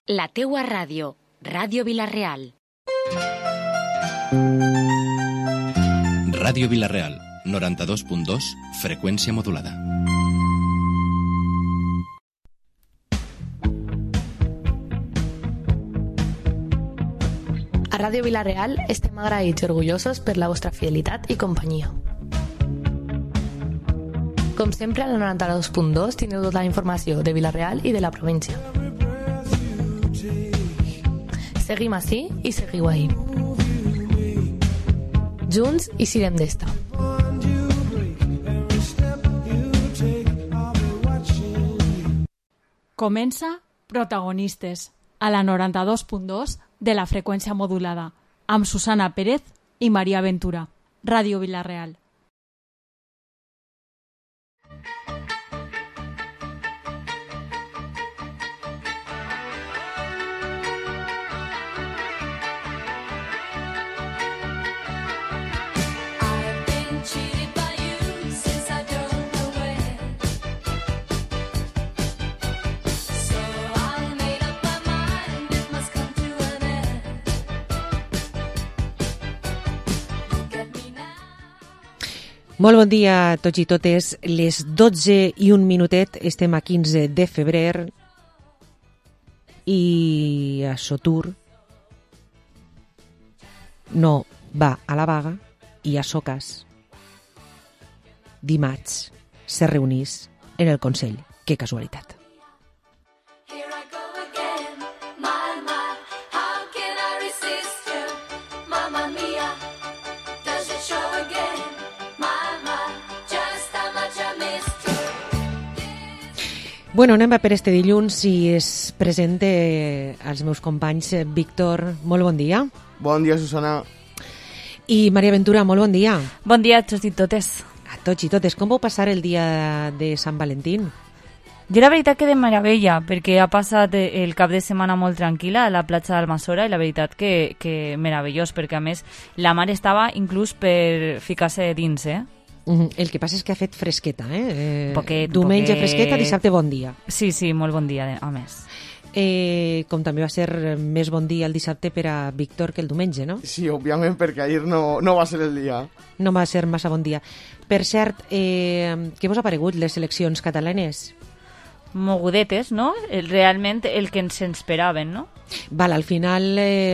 La teua ràdio, Ràdio Vila-real. Ràdio Vila-real, 92.2, freqüència modulada. A Ràdio Vila-real estem agraïts i orgullosos per la vostra fidelitat i companyia. Com sempre, al 92.2 tindreu tota la informació de Vila-real i de la província. Seguim ací i seguiu ahí. Junts i sirem d'esta. Comença Protagonistes, a la 92.2 de la freqüència modulada, amb Susana Pérez i Maria Ventura. Ràdio Vila-real. Molt bon dia a tots i totes. Les 12 i un minutet, estem a 15 de febrer i a Sotur no va a la vaga i a Socas dimarts se reunís en el Consell. Que casualitat. Bueno, anem per este dilluns i es presenta als meus companys. Víctor, molt bon dia. Bon dia, Susana. I Maria Ventura, molt bon dia. Bon dia a tots i totes. A tots i totes. Com vau passar el dia de Sant Valentín? Jo la veritat que de meravella, perquè ha passat el cap de setmana molt tranquil·la a la platja d'Almassora i la veritat que meravellós, perquè a més la mar estava inclús per ficar-se dins, El que passa és que ha fet fresqueta, Poquet, diumenge fresqueta, dissabte bon dia. Sí, molt bon dia, a més. Com també va ser més bon dia el dissabte per a Víctor que el diumenge, no? Sí, òbviament, perquè ahir no va ser el dia. No va ser massa bon dia. Per cert, què vos ha paregut les eleccions catalanes? Mogudetes, no? Realment el que ens esperaven, no? Val, al final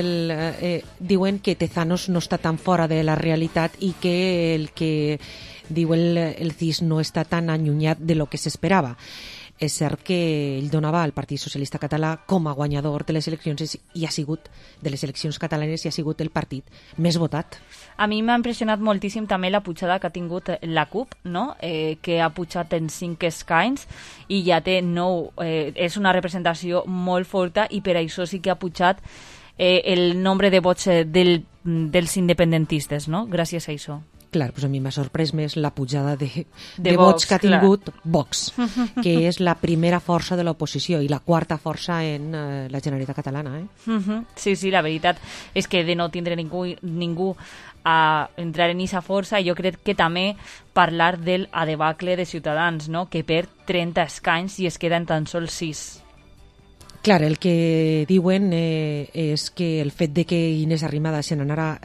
diuen que Tezanos no està tan fora de la realitat i que el que diu el CIS no està tan allunyat de lo que s'esperava. És cert que ell donava al Partit Socialista Català com a guanyador de les eleccions i ha sigut de les eleccions catalanes i ha sigut el partit més votat. A mi m'ha impressionat moltíssim també la pujada que ha tingut la CUP, no? Que ha pujat en 5 escanys i ja té 9. És una representació molt forta i per això sí que ha pujat el nombre de vots dels independentistes, no? Gràcies a això. Clar, doncs a mi m'ha sorprès més la pujada de vots que ha tingut Vox, que és la primera força de l'oposició i la quarta força en la Generalitat Catalana. Sí, la veritat és que de no tindre ningú a entrar en aquesta força, jo crec que també parlar del debacle de Ciutadans, no? Que perd 30 escanys i es queda en tan sols 6. Clar, el que diuen és que el fet de que Inés Arrimadas se n'anara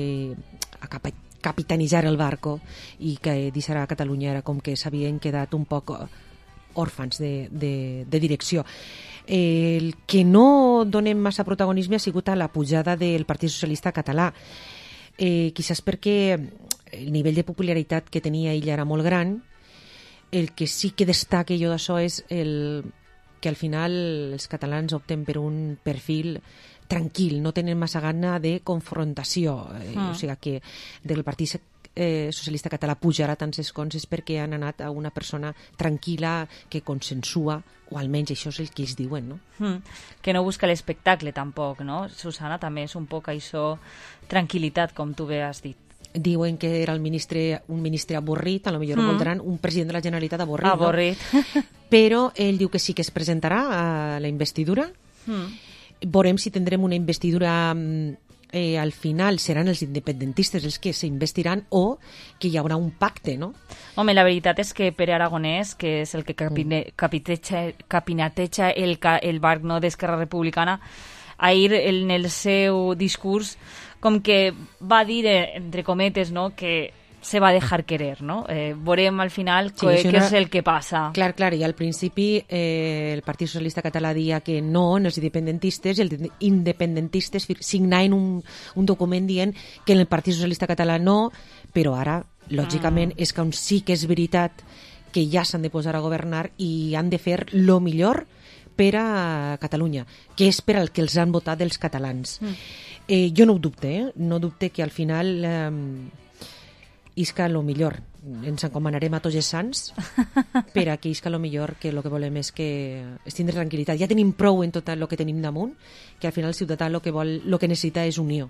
a capitanitzar el barco i que deixarà a Catalunya era com que s'havien quedat un poc òrfans de direcció. El que no donem massa protagonisme ha sigut a la pujada del Partit Socialista Català. Quizás perquè el nivell de popularitat que tenia ella era molt gran. El que sí que destaca jo d'això és que al final els catalans opten per un perfil tranquil, no tenen massa gana de confrontació. O sigui que del Partit Socialista Català pujarà tants escons és perquè han anat a una persona tranquil·la que consensua, o almenys això és el que ells diuen, no? Que no busca l'espectacle tampoc, no? Susana, també és un poc això, tranquil·litat, com tu bé has dit. Diuen que era un ministre avorrit, a lo millor voldran un president de la Generalitat avorrit. Avorrit. No? Però ell diu que sí que es presentarà a la investidura. Veurem si tindrem una investidura al final seran els independentistes els que s'investiran o que hi haurà un pacte, no? Home, la veritat és que Pere Aragonès, que és el que capinateja el barc, no, d'Esquerra Republicana, ahir en el seu discurs com que va dir, entre cometes, no, que se va dejar querer, no? Veurem al final què és el que passa. Clar, i al principi el Partit Socialista Català dia que no, els independentistes, i els independentistes signaven un document dient que en el Partit Socialista Català no, però ara, lògicament, és que sí que és veritat que ja s'han de posar a governar i han de fer lo millor per a Catalunya, que és per al que els han votat els catalans. Jo no ho dubte, no dubte que al final isca lo millor. Ens encomanarem a tots els sants per a que isca lo millor, que el que volem és que es tindre tranquil·litat. Ja tenim prou en tot el que tenim damunt, que al final el ciutadà el que necessita és unió.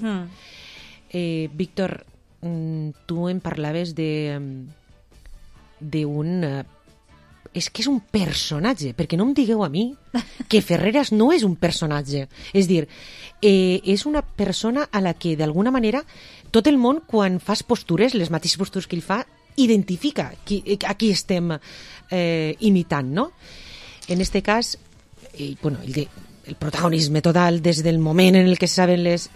Víctor, tu em parlaves d'un... és que és un personatge, perquè no em digueu a mi que Ferreras no és un personatge. És dir, és una persona a la que d'alguna manera tot el món, quan fas postures, les mateixes postures que ell fa, identifica a qui estem imitant, no? En este cas, el protagonisme total des del moment en el que saben els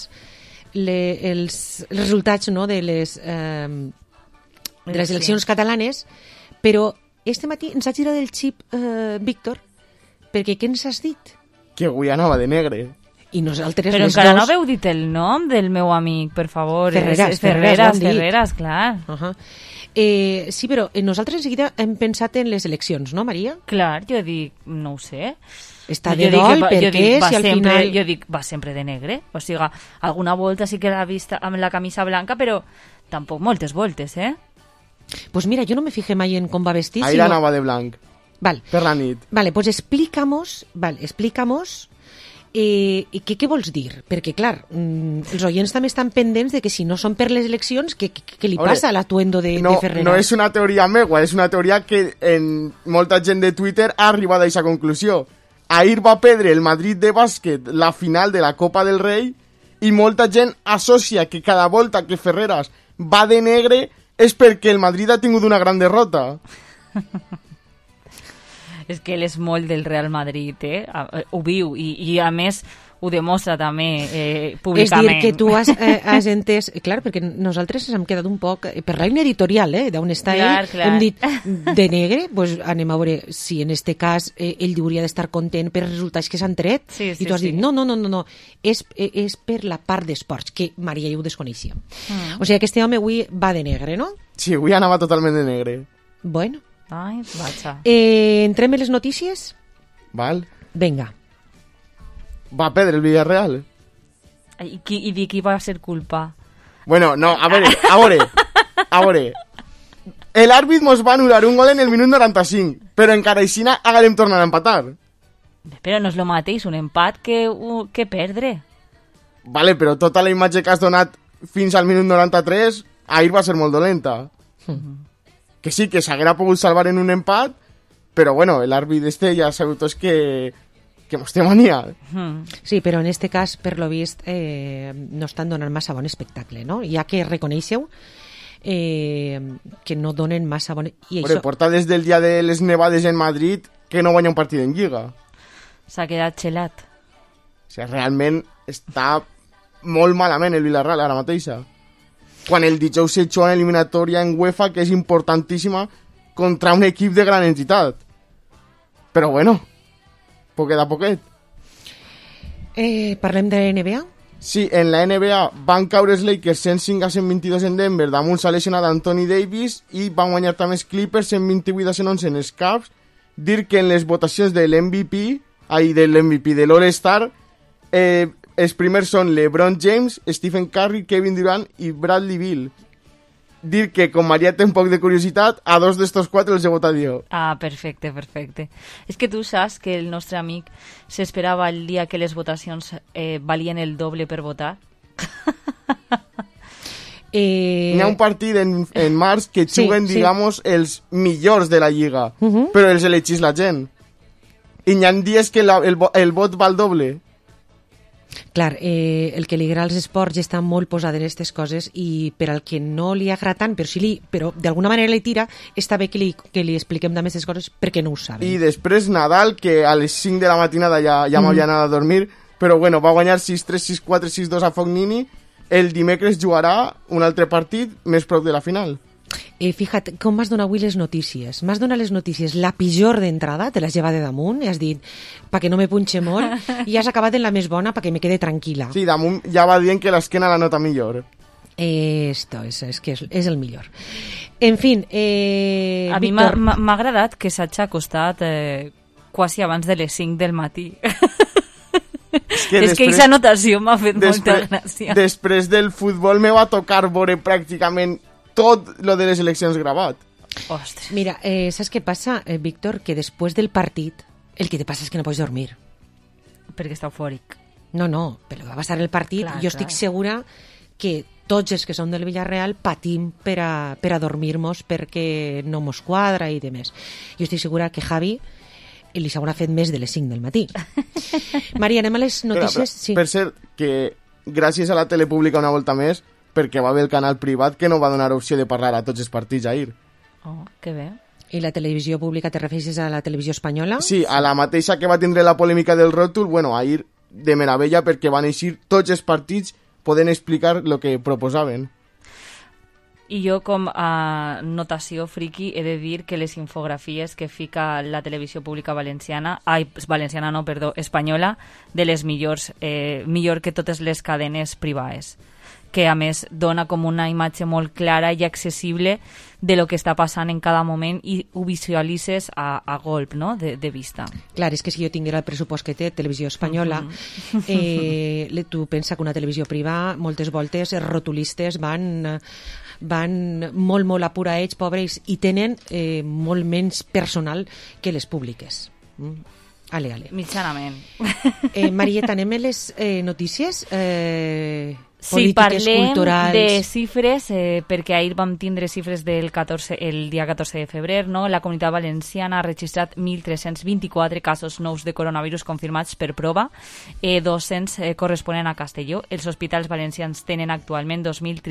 resultats, no, de les eleccions catalanes, però este matí ens ha girat el xip, Víctor, perquè què ens has dit? Que avui anava de negre. I nosaltres però encara no haveu dit el nom del meu amic, per favor. Ferreras, clar. Sí, però nosaltres en seguida hem pensat en les eleccions, no, Maria? Clar, jo dic, no ho sé. Està de dol, perquè si al final... Jo dic, va sempre de negre. O sigui, alguna volta sí que l'ha vist amb la camisa blanca, però tampoc moltes voltes, Pues mira, jo no me fijé mai en com va vestir. Ahir anava de blanc. Val. Per la nit. Vale, pues explícamos què vols dir? Perquè, clar, els oients també estan pendents de que si no són per les eleccions, què li passa a l'atuendo de Ferreras? No és una teoria meua, és una teoria que molta gent de Twitter ha arribat a aquesta conclusió. Ahir va perdre el Madrid de bàsquet la final de la Copa del Rei i molta gent associa que cada volta que Ferreras va de negre és perquè el Madrid ha tingut una gran derrota. És que ell és molt del Real Madrid, ho viu, i a més ho demostra també públicament. És dir, que tu has entès... Clar, perquè nosaltres ens hem quedat un poc... Per la línia editorial, d'on està ell, hem dit de negre, doncs anem a veure si en este cas ell hauria d'estar content per els resultats que s'han tret, i tu has dit, no, és per la part d'esports, que Maria ja ho desconeixia. O sigui, aquest home avui va de negre, no? Sí, avui anava totalment de negre. Bueno. Ai, vaja. Entrem en les notícies? Val. Venga. Va perdre el Villarreal. I de qui va ser culpa? Bueno, no, a veure. El àrbit mos va anul·lar un gol en el minut 95, però encara així haguem tornat a empatar. Però no és el mateix un empat que perdre. Vale, però tota la imatge que has donat fins al minut 93, ahir va ser molt dolenta. Que sí, que s'haguera pogut salvar en un empat, però bueno, l'àrbit ja sabeu tots que mos té mania. Sí, però en este cas, per lo vist, no estan donant massa bon espectacle, no? Ja que reconeixeu que no donen massa bon... Porta des del dia de les nevades en Madrid que no guanya un partit en Lliga. S'ha quedat xelat. O sigui, realment està molt malament el Villarreal ara mateixa. Quan el dijous se echó en eliminatòria en UEFA, que és importantíssima, contra un equip de gran entitat. Però bueno, poquet a poquet. Parlem de la NBA? Sí, en la NBA van caure els Lakers 105-122 en Denver, damunt s'ha lesionat Anthony Davis, i van guanyar també els Clippers 128-111 en els Cavs. Dir que en les votacions de l'MVP, de l'All-Star, els primers són LeBron James, Stephen Curry, Kevin Durant i Bradley Beal. Dir que, com Maria té un poc de curiositat, a dos d'estos quatre els he votat jo. Ah, perfecte. És que tu saps que el nostre amic s'esperava el dia que les votacions valien el doble per votar? Hi ha un partit en març que juguen, digamos, els millors de la Lliga, però els elegís la gent. I hi ha dies que el vot val doble. Clar, el que li agrada als esports ja està molt posat en aquestes coses i per al que no li agrada tant, però d'alguna manera li tira, està bé que li expliquem també aquestes coses perquè no ho saben. I després Nadal, que a les 5 de la matinada ja m'havia anat a dormir, però bueno, va guanyar 6-3, 6-4, 6-2 a Fognini. El dimecres jugarà un altre partit més prop de la final. Fíjate, com m'has donat avui les notícies. M'has donat les notícies, la pitjor d'entrada, te l'has llevat de damunt, i has dit, perquè no me punxe molt, i has acabat en la més bona perquè me quede tranquil·la. Sí, damunt ja va dient que l'esquena la nota millor. Esto, és que és el millor. En fin, a mi m'ha agradat que s'hagi acostat quasi abans de les 5 del matí. És que aquesta anotació m'ha fet molta gràcia. Després del futbol me va tocar veure pràcticament tot lo de les eleccions gravat. Ostres. Mira, saps què passa, Víctor? Que després del partit el que te passa és que no pots dormir. Perquè està eufòric. No, però va passar el partit. Clar, jo estic segura que tots els que som del Villarreal patim per a dormir-nos perquè no mos quadra i demés. Jo estic segura que Javi li s'haurà fet més de les 5 del matí. Maria, anem a les notícies? Sí. Per cert, que gràcies a la tele pública una volta més, perquè va haver el canal privat que no va donar opció de parlar a tots els partits ahir. Oh, que bé. I la televisió pública, te refereixes a la televisió espanyola? Sí, a la mateixa que va tindre la polèmica del ròtol, bueno, ahir de meravella perquè van eixir tots els partits podent explicar el que proposaven. I jo, com a notació friki, he de dir que les infografies que fica la televisió pública espanyola, de les millors, millor que totes les cadenes privades, que a més dona com una imatge molt clara i accessible de lo que està passant en cada moment i ho visualitzes a golp, no?, de vista. Clar, és que si jo tinguera el pressupost que té televisió espanyola, tu pensa que una televisió privada, moltes voltes, els rotulistes van molt a pura ells, pobres, i tenen molt menys personal que les públiques. Ale. Mitjanament. Marieta, anem a les notícies? Sí, parlem culturals. de xifres, perquè ahir vam tindre xifres el dia 14 de febrer, no? La Comunitat Valenciana ha registrat 1.324 casos nous de coronavirus confirmats per prova, 200 corresponen a Castelló. Els hospitals valencians tenen actualment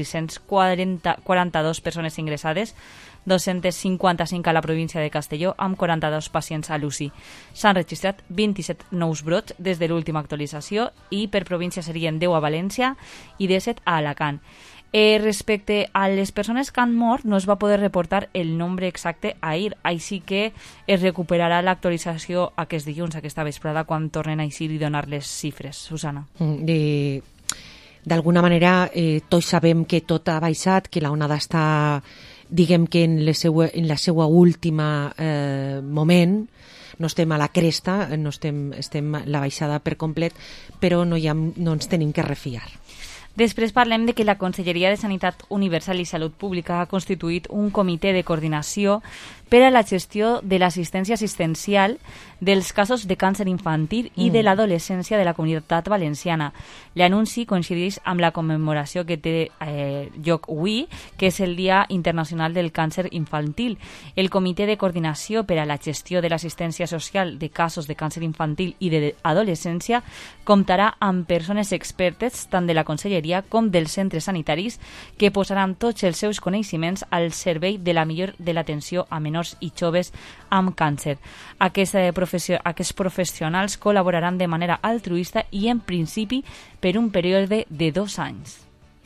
2.342 persones ingressades, 255 a la província de Castelló, amb 42 pacients a l'UCI. S'han registrat 27 nous brots des de l'última actualització i per província serien 10 a València i 17 a Alacant. Respecte a les persones que han mort, no es va poder reportar el nombre exacte ahir, així que es recuperarà l'actualització aquest dilluns, aquesta vesprada, quan tornen a eixir i donar les xifres. Susana. D'alguna manera, tots sabem que tot ha baixat, que la onada està, diguem que en la seva última moment, no estem a la cresta, estem a la baixada per complet, però no ens tenim que refiar. Després parlem de que la Conselleria de Sanitat Universal i Salut Pública ha constituït un comitè de coordinació per a la gestió de l'assistència assistencial dels casos de càncer infantil i de l'adolescència de la Comunitat Valenciana. L'anunci coincideix amb la commemoració que té lloc avui, que és el Dia Internacional del Càncer Infantil. El Comitè de Coordinació per a la Gestió de l'Assistència Social de Casos de Càncer Infantil i d'Adolescència comptarà amb persones expertes tant de la Conselleria com dels centres sanitaris que posaran tots els seus coneixements al servei de la millor de l'atenció a menors i joves amb càncer. Aquests professionals col·laboraran de manera altruista i, en principi, per un període de 2 anys.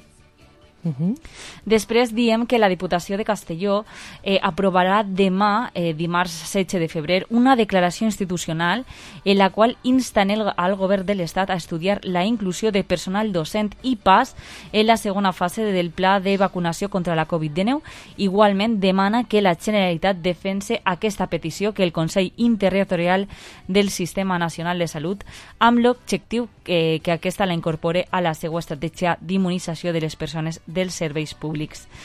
Després diem que la Diputació de Castelló aprovarà demà, dimarts 16 de febrer, una declaració institucional en la qual insten al govern de l'Estat a estudiar la inclusió de personal docent i PAS en la segona fase del pla de vacunació contra la Covid-19. Igualment demana que la Generalitat defense aquesta petició que el Consell Interterritorial del Sistema Nacional de Salut, amb l'objectiu que aquesta la incorpore a la seva estratègia d'immunització de les persones dels serveis públics.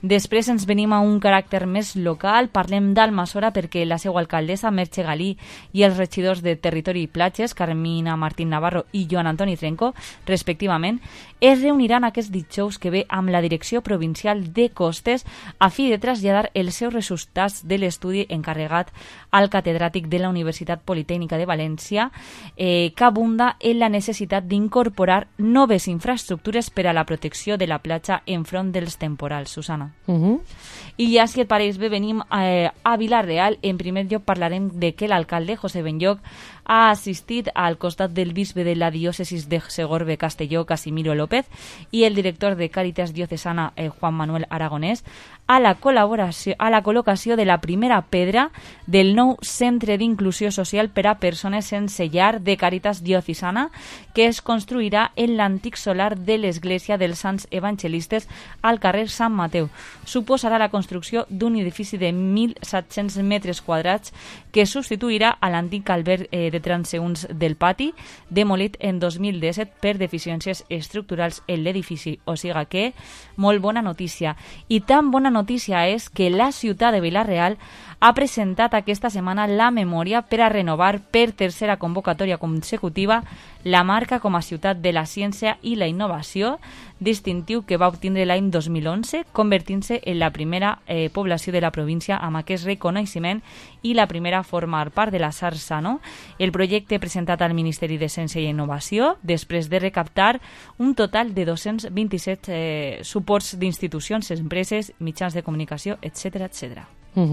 Després ens venim a un caràcter més local, parlem d'Almassora perquè la seva alcaldessa, Merche Galí, i els regidors de Territori i Platges, Carmina Martín Navarro i Joan Antoni Trenco, respectivament, es reuniran aquest dijous que ve amb la Direcció Provincial de Costes a fi de traslladar els seus resultats de l'estudi encarregat al catedràtic de la Universitat Politècnica de València, que abunda en la necessitat d'incorporar noves infraestructures per a la protecció de la platja enfront dels temporals. Susana. I ja, si et pareix bé, venim a Vila-real. En primer lloc parlarem de que l'alcalde, José Benlloch, ha assistit al costat del bisbe de la diòcesis de Segorbe Castelló, Casimiro López, i el director de Càritas Diocesana, Juan Manuel Aragonès, a la col·locació de la primera pedra del nou Centre d'Inclusió Social per a Persones Sense Llar de Càritas Diocesana, que es construirà en l'antic solar de l'Església dels Sants Evangelistes al carrer Sant Mateu. Suposarà la construcció d'un edifici de 1.700 metres quadrats que substituirà a l'antic alberg de transeünts del pati, demolit en 2017 per deficiències estructurals en l'edifici. O sigui que, molt bona notícia. I tan bona notícia és que la ciutat de Vila-real ha presentat aquesta setmana la memòria per a renovar per tercera convocatòria consecutiva la marca com a ciutat de la ciència i la innovació, distintiu que va obtindre l'any 2011, convertint-se en la primera població de la província amb aquest reconeixement i la primera a formar part de la xarxa, no? El projecte presentat al Ministeri de Ciència i Innovació, després de recaptar un total de 227 suports d'institucions, empreses, mitjans de comunicació, etc. etc.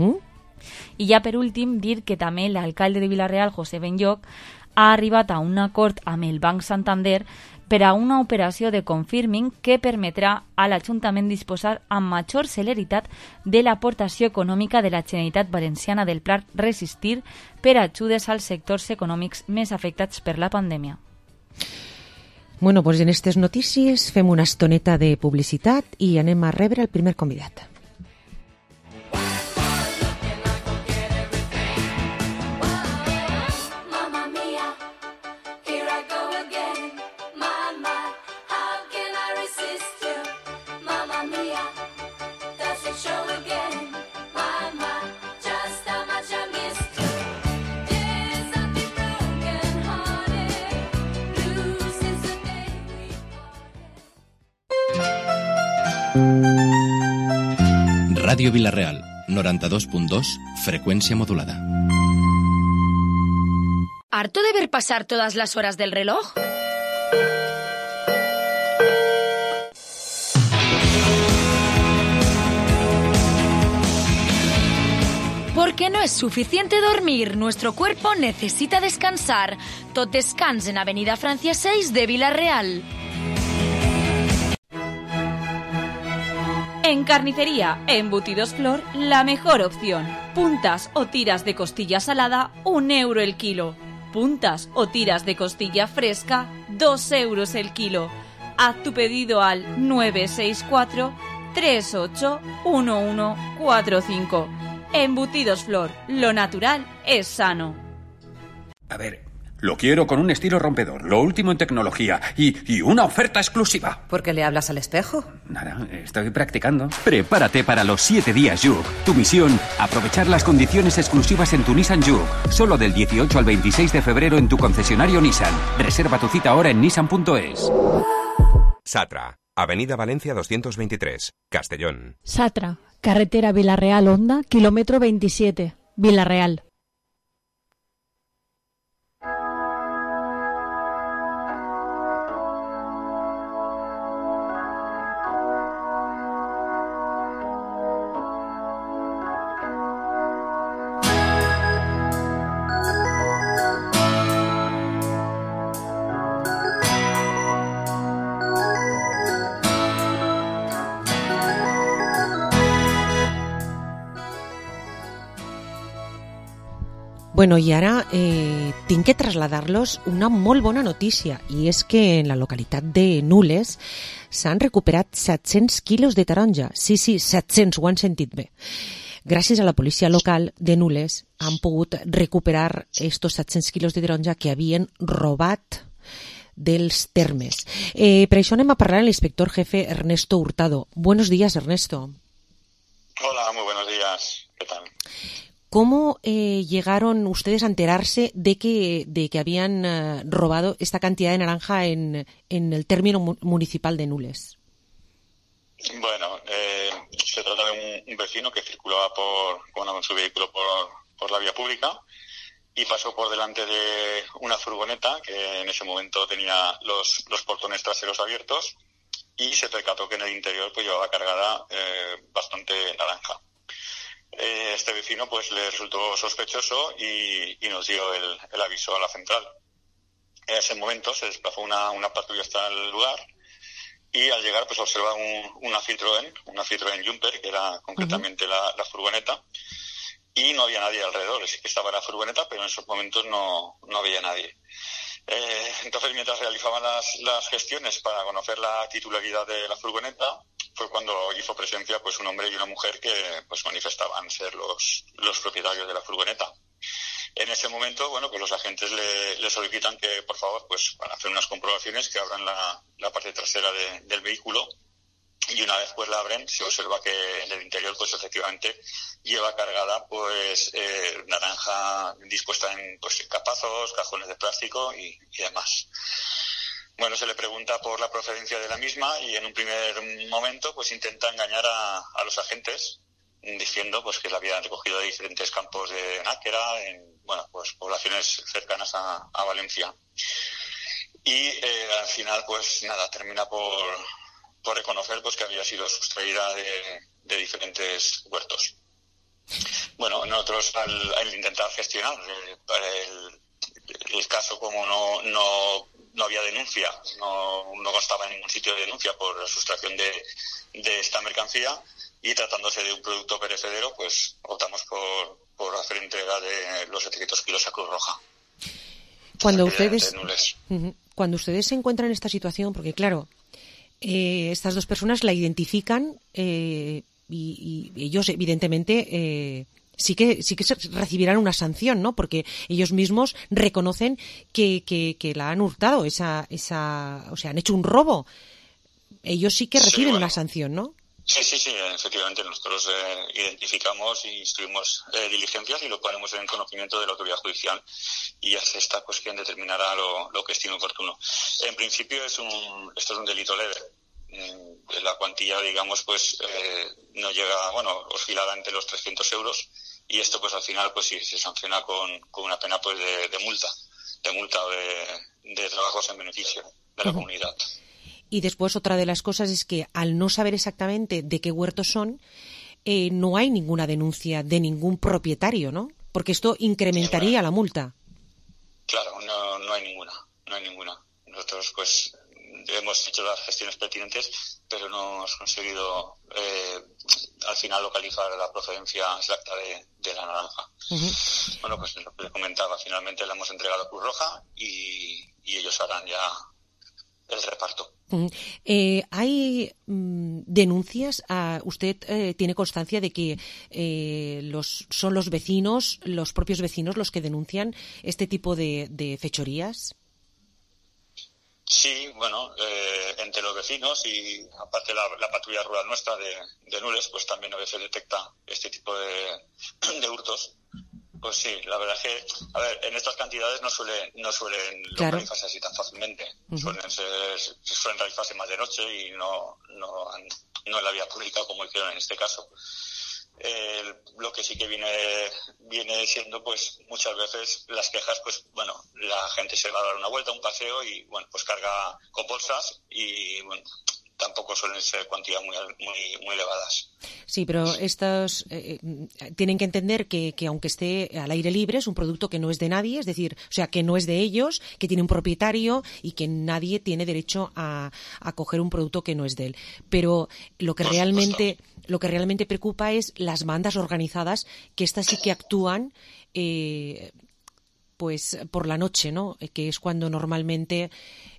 I ja per últim dir que també l'alcalde de Vila-real, José Benlloch, ha arribat a un acord amb el Banc Santander per a una operació de confirming que permetrà a l'Ajuntament disposar amb major celeritat de l'aportació econòmica de la Generalitat Valenciana del Pla Resistir per a ajudes als sectors econòmics més afectats per la pandèmia. Bueno, doncs en aquestes notícies fem una estoneta de publicitat i anem a rebre el primer convidat. Radio Vila-real, 92.2, frecuencia modulada. ¿Harto de ver pasar todas las horas del reloj? Porque no es suficiente dormir, nuestro cuerpo necesita descansar. Tot descans en Avenida Francia 6 de Vila-real. En carnicería, Embutidos Flor, la mejor opción. Puntas o tiras de costilla salada, 1 euro el kilo. Puntas o tiras de costilla fresca, 2 euros el kilo. Haz tu pedido al 964 38 1145. Embutidos Flor, lo natural es sano. A ver, lo quiero con un estilo rompedor, lo último en tecnología y una oferta exclusiva. ¿Por qué le hablas al espejo? Nada, estoy practicando. Prepárate para los 7 días Juke. Tu misión, aprovechar las condiciones exclusivas en tu Nissan Juke. Solo del 18 al 26 de febrero en tu concesionario Nissan. Reserva tu cita ahora en nissan.es. Satra, Avenida Valencia 223, Castellón. Satra, carretera Vila-real-Onda, kilómetro 27, Vila-real. Bueno, i ara tinc que traslladar-los una molt bona notícia, i és que en la localitat de Nules s'han recuperat 700 quilos de taronja. Sí, 700, ho han sentit bé. Gràcies a la policia local de Nules han pogut recuperar estos 700 quilos de taronja que havien robat dels termes. Per això anem a parlar amb l'inspector jefe Ernesto Hurtado. Buenos días, Ernesto. Hola, muy buenos días. ¿Qué tal? ¿Cómo llegaron ustedes a enterarse de que habían robado esta cantidad de naranja en el término municipal de Nules? Bueno, se trata de un vecino que circulaba con su vehículo por la vía pública y pasó por delante de una furgoneta que en ese momento tenía los portones traseros abiertos y se percató que en el interior pues llevaba cargada bastante naranja. Este vecino pues le resultó sospechoso y nos dio el aviso a la central. En ese momento se desplazó una patrulla hasta el lugar y al llegar pues observa una Citroën Jumper, que era concretamente la furgoneta, y no había nadie alrededor. Sí que estaba la furgoneta, pero en esos momentos no había nadie. Entonces, mientras realizaban las gestiones para conocer la titularidad de la furgoneta, fue cuando hizo presencia pues un hombre y una mujer que pues manifestaban ser los propietarios de la furgoneta. En ese momento, bueno, pues los agentes le solicitan que, por favor, pues para hacer unas comprobaciones, que abran la parte trasera del vehículo, y una vez pues la abren, se observa que en el interior pues efectivamente lleva cargada pues naranja dispuesta en pues capazos, cajones de plástico y demás. Bueno, se le pregunta por la procedencia de la misma y en un primer momento pues intenta engañar a los agentes diciendo pues que la habían recogido de diferentes campos de Náquera, en pues poblaciones cercanas a Valencia. Y al final pues nada, termina por reconocer pues que había sido sustraída de diferentes huertos. Bueno, nosotros al intentar gestionar el caso, como no había denuncia, no constaba en ningún sitio de denuncia por la sustracción de esta mercancía, y tratándose de un producto perecedero, pues optamos por hacer entrega de los 700 kilos a Cruz Roja. Cuando ustedes se encuentran en esta situación, porque claro, estas dos personas la identifican y ellos evidentemente sí que recibirán una sanción, ¿no? Porque ellos mismos reconocen que la han hurtado, o sea, han hecho un robo. Ellos sí que reciben una sanción, ¿no? Sí, efectivamente nosotros identificamos e instruimos diligencias y lo ponemos en conocimiento de la autoridad judicial, y es esta pues quien determinará lo que estime oportuno. En principio esto es un delito leve. La cuantía, digamos, pues no llega, oscilará entre los 300 euros, y esto pues al final pues sí se sanciona con una pena pues de multa o de trabajos en beneficio de la comunidad. Y después otra de las cosas es que al no saber exactamente de qué huertos son, no hay ninguna denuncia de ningún propietario, ¿no? Porque esto incrementaría la multa. Claro, no hay ninguna. Nosotros pues hemos hecho las gestiones pertinentes, pero no hemos conseguido al final localizar la procedencia exacta de la naranja. Bueno, pues lo que le comentaba, finalmente la hemos entregado a Cruz Roja y ellos harán ya el reparto. ¿Hay denuncias? ¿Usted tiene constancia de que son los propios vecinos los que denuncian este tipo de fechorías? Sí, entre los vecinos y aparte la patrulla rural nuestra de Nules, pues también a veces detecta este tipo de hurtos. Pues sí, la verdad es que, en estas cantidades no suelen localizarse así tan fácilmente. Suelen realizarse más de noche y no en la vía pública como hicieron en este caso. Lo que sí que viene siendo, pues muchas veces las quejas, pues la gente se va a dar una vuelta, un paseo y pues carga con bolsas y tampoco suelen ser cuantías muy elevadas. Sí, pero estos tienen que entender que aunque esté al aire libre es un producto que no es de nadie, es decir, que no es de ellos, que tiene un propietario y que nadie tiene derecho a coger un producto que no es de él. Pero lo que realmente preocupa es las bandas organizadas, que estas sí que actúan pues por la noche, ¿no? Que es cuando normalmente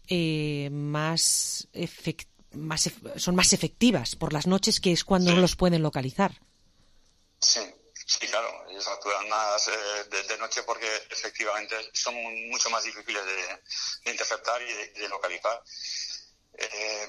son más efectivas por las noches, que es cuando no los pueden localizar. Sí, claro, ellos actúan más de noche porque efectivamente son mucho más difíciles de interceptar y de localizar.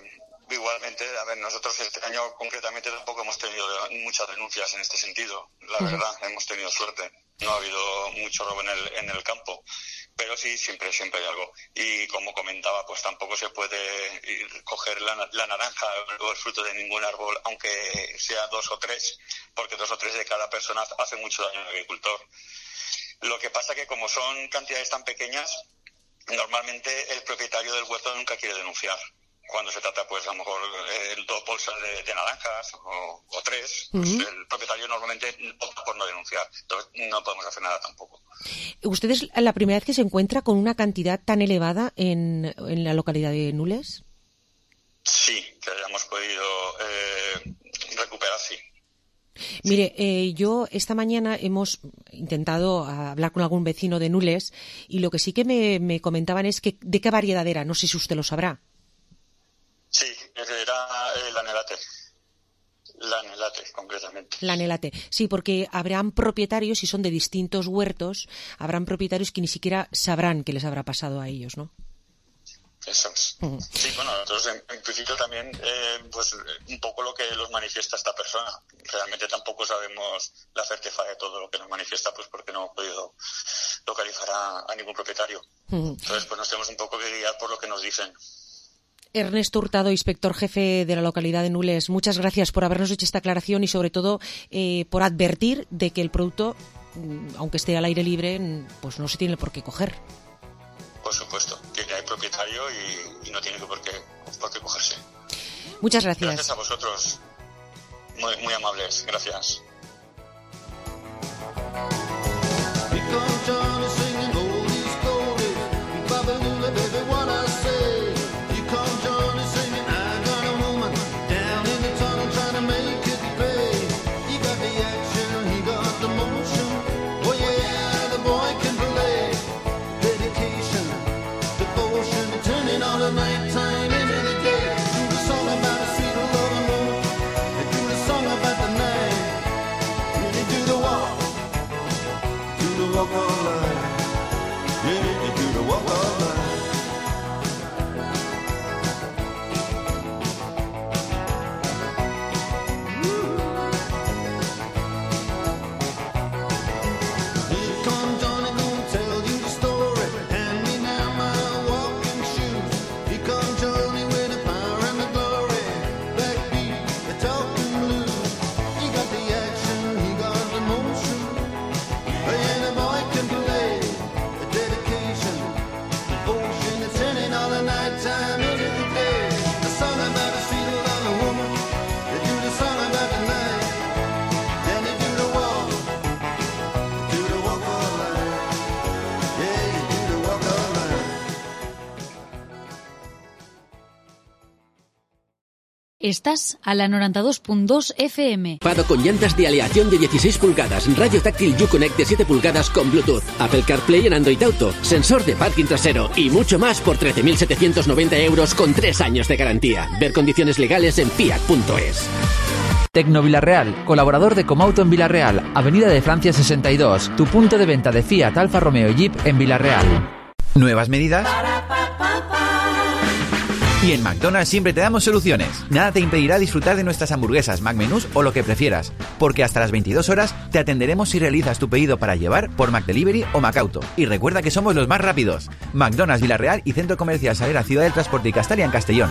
Igualmente, a ver, nosotros este año concretamente tampoco hemos tenido muchas denuncias en este sentido, la verdad, hemos tenido suerte, no ha habido mucho robo en el campo, pero sí, siempre hay algo. Y como comentaba, pues tampoco se puede coger la naranja o el fruto de ningún árbol, aunque sea 2 o 3, porque 2 o 3 de cada persona hace mucho daño al agricultor. Lo que pasa que como son cantidades tan pequeñas, normalmente el propietario del huerto nunca quiere denunciar. Cuando se trata, pues a lo mejor 2 bolsas de naranjas o 3, pues el propietario normalmente opta por no denunciar. Entonces no podemos hacer nada tampoco. ¿Usted es la primera vez que se encuentra con una cantidad tan elevada en la localidad de Nules? Sí, que hayamos podido recuperar, sí. Mire, yo esta mañana hemos intentado hablar con algún vecino de Nules y lo que sí que me comentaban es que de qué variedad era, no sé si usted lo sabrá. Sí, era la Anelate. La Anelate, concretamente. La Anelate. Sí, porque habrán propietarios, si son de distintos huertos, habrán propietarios que ni siquiera sabrán qué les habrá pasado a ellos, ¿no? Eso es. Sí, bueno, nosotros en principio también, pues un poco lo que nos manifiesta esta persona. Realmente tampoco sabemos la certeza de todo lo que nos manifiesta, pues porque no hemos podido localizar a ningún propietario. Entonces, pues nos tenemos un poco que guiar por lo que nos dicen. Ernesto Hurtado, inspector jefe de la localidad de Nules, muchas gracias por habernos hecho esta aclaración y sobre todo por advertir de que el producto, aunque esté al aire libre, pues no se tiene por qué coger. Por supuesto, que hay propietario y no tiene por qué cogerse. Muchas gracias. Gracias a vosotros, muy amables, gracias. Estás a la 92.2 FM. Equipado con llantas de aleación de 16 pulgadas, radio táctil Uconnect de 7 pulgadas con Bluetooth, Apple CarPlay en Android Auto, sensor de parking trasero y mucho más por 13.790 euros con 3 años de garantía. Ver condiciones legales en fiat.es. Tecno Villarreal, colaborador de Comauto en Villarreal, Avenida de Francia 62, tu punto de venta de Fiat, Alfa Romeo y Jeep en Villarreal. ¿Nuevas medidas? Y en McDonald's siempre te damos soluciones. Nada te impedirá disfrutar de nuestras hamburguesas, McMenús o lo que prefieras, porque hasta las 22 horas te atenderemos si realizas tu pedido para llevar por McDelivery o McAuto. Y recuerda que somos los más rápidos. McDonald's Villarreal y Centro Comercial Salera Ciudad del Transporte y Castalia en Castellón.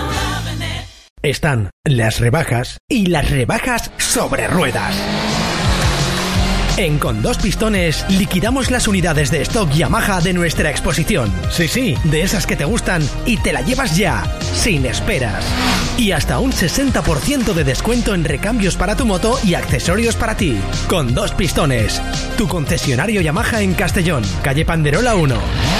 Están las rebajas y las rebajas sobre ruedas. En Con Dos Pistones liquidamos las unidades de stock Yamaha de nuestra exposición. Sí, de esas que te gustan y te la llevas ya, sin esperas. Y hasta un 60% de descuento en recambios para tu moto y accesorios para ti. Con Dos Pistones, tu concesionario Yamaha en Castellón, calle Panderola 1.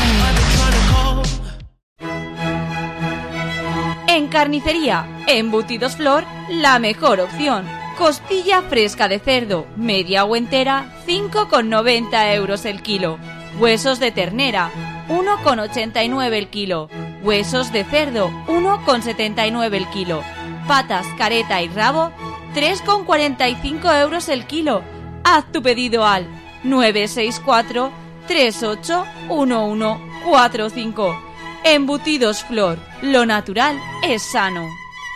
En carnicería, Embutidos Flor, la mejor opción. Costilla fresca de cerdo, media o entera, 5,90 euros el kilo. Huesos de ternera, 1,89 el kilo. Huesos de cerdo, 1,79 el kilo. Patas, careta y rabo, 3,45 euros el kilo. Haz tu pedido al 964 381145. Embutidos Flor, lo natural es sano.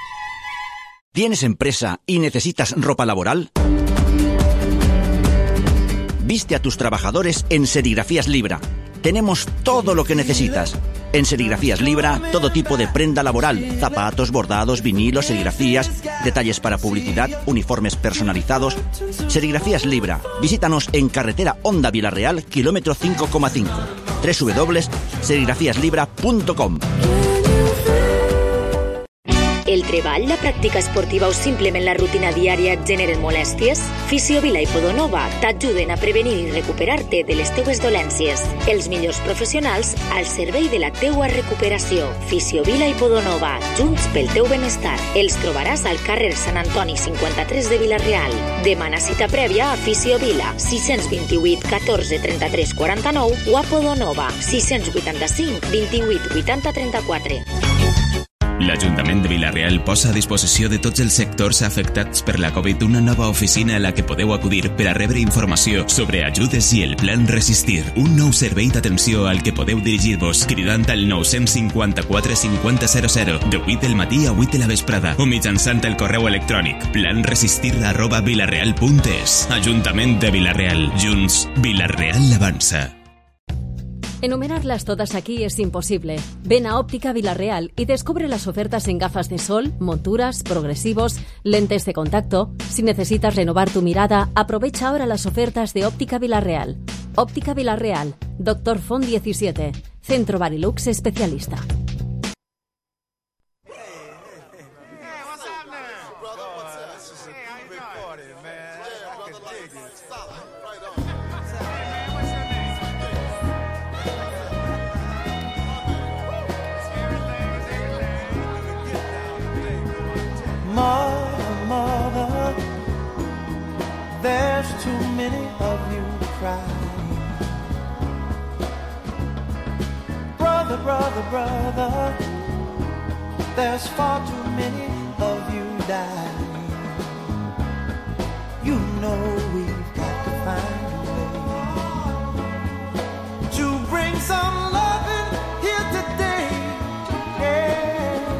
¿Tienes empresa y necesitas ropa laboral? Viste a tus trabajadores en Serigrafías Libra. Tenemos todo lo que necesitas. En Serigrafías Libra, todo tipo de prenda laboral, zapatos, bordados, vinilos, serigrafías, detalles para publicidad, uniformes personalizados. Serigrafías Libra. Visítanos en carretera Honda Vilareal, kilómetro 5,5. www.serigrafiaslibra.com. El treball, la pràctica esportiva o simplement la rutina diària et generen molèsties? Fisiovila i Podonova t'ajuden a prevenir i recuperar-te de les teues dolències. Els millors professionals al servei de la teua recuperació. Fisiovila i Podonova, junts pel teu benestar. Els trobaràs al carrer Sant Antoni 53 de Vila-real. Demana cita prèvia a Fisiovila, 628 14 33 49 o a Podonova, 685 28 80 34. L'Ajuntament de Vila-real posa a disposició de tots els sectors afectats per la Covid una nova oficina a la que podeu acudir per a rebre informació sobre ajudes i el Plan Resistir. Un nou servei d'atenció al que podeu dirigir-vos cridant al 954 50 00 de 8 del matí a 8 de la vesprada o mitjançant el correu electrònic planresistir@vilareal.es. Ajuntament de Vila-real. Junts, Vila-real avança. Enumerarlas todas aquí es imposible. Ven a Óptica Vila-real y descubre las ofertas en gafas de sol, monturas, progresivos, lentes de contacto. Si necesitas renovar tu mirada, aprovecha ahora las ofertas de Óptica Vila-real. Óptica Vila-real, Dr. Font 17, Centro Barilux Especialista. Mother, there's too many of you crying. Brother, brother, brother, there's far too many of you dying. You know we've got to find a way to bring some loving here today. Yeah.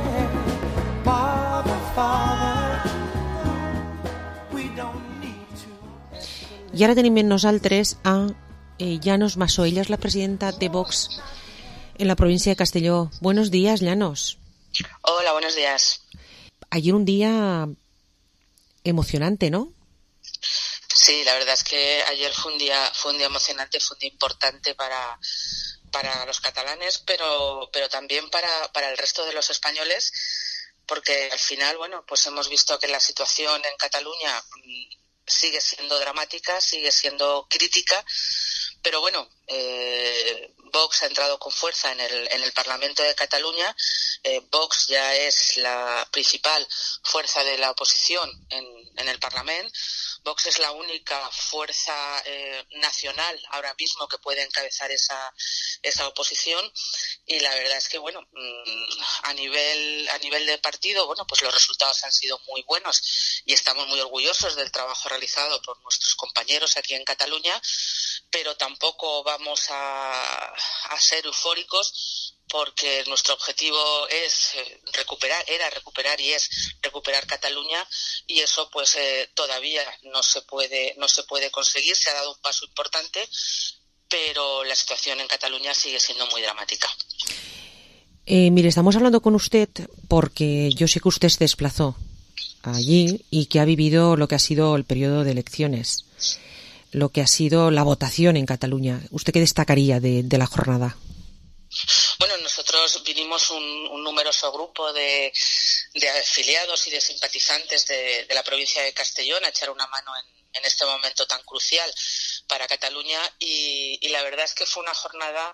I ara tenim amb nosaltres a Llanos Massó. Ella es la presidenta de Vox en la provincia de Castelló. Buenos días, Llanos. Hola, buenos días. Ayer un día emocionante, ¿no? Sí, la verdad es que ayer fue un día emocionante, fue un día importante para los catalanes, pero también para el resto de los españoles, porque al final, bueno, pues hemos visto que la situación en Cataluña sigue siendo dramática, sigue siendo crítica, pero bueno, Vox ha entrado con fuerza en el Parlamento de Cataluña. Vox ya es la principal fuerza de la oposición en el Parlamento. Vox es la única fuerza nacional ahora mismo que puede encabezar esa oposición, y la verdad es que bueno, a nivel de partido, bueno, pues los resultados han sido muy buenos y estamos muy orgullosos del trabajo realizado por nuestros compañeros aquí en Cataluña, pero tampoco vamos a ser eufóricos, porque nuestro objetivo es recuperar Cataluña, y eso pues todavía no se puede conseguir. Se ha dado un paso importante, pero la situación en Cataluña sigue siendo muy dramática. Mire, estamos hablando con usted porque yo sé que usted se desplazó allí y que ha vivido lo que ha sido el periodo de elecciones, lo que ha sido la votación en Cataluña. ¿Usted qué destacaría de la jornada? Bueno, nosotros vinimos un numeroso grupo de afiliados y de simpatizantes de la provincia de Castellón a echar una mano en este momento tan crucial para Cataluña, y la verdad es que fue una jornada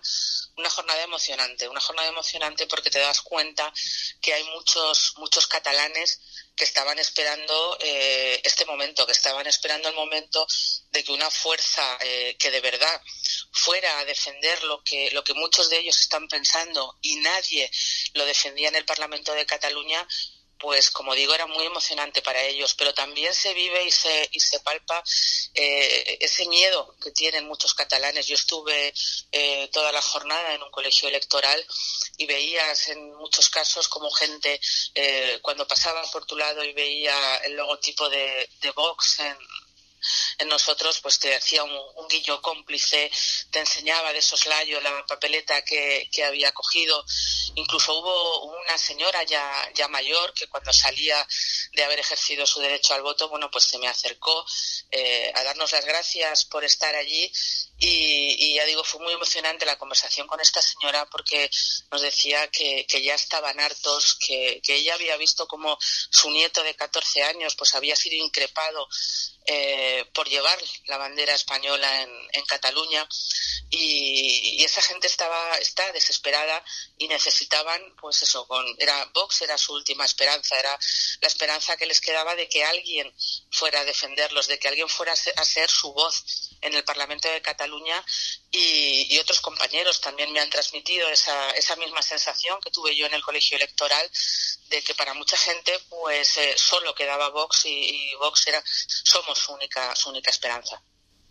emocionante porque te das cuenta que hay muchos catalanes que estaban esperando este momento, que estaban esperando el momento de que una fuerza que de verdad fuera a defender lo que muchos de ellos están pensando y nadie lo defendía en el Parlamento de Cataluña, pues como digo, era muy emocionante para ellos, pero también se vive y se palpa ese miedo que tienen muchos catalanes. Yo estuve toda la jornada en un colegio electoral y veías en muchos casos como gente, cuando pasaba por tu lado y veía el logotipo de Vox en nosotros, pues te hacía un guiño cómplice, te enseñaba de soslayo la papeleta que había cogido. Incluso hubo una señora ya mayor que cuando salía de haber ejercido su derecho al voto, bueno, pues se me acercó a darnos las gracias por estar allí y ya digo, fue muy emocionante la conversación con esta señora porque nos decía que ya estaban hartos, que ella había visto como su nieto de 14 años pues había sido increpado por llevar la bandera española en Cataluña y esa gente está desesperada y necesitaban, pues eso, Vox era su última esperanza, era la esperanza que les quedaba de que alguien fuera a defenderlos, de que alguien fuera a ser su voz en el Parlamento de Cataluña y otros compañeros también me han transmitido esa misma sensación que tuve yo en el colegio electoral de que para mucha gente pues solo quedaba Vox y Vox somos su única esperanza.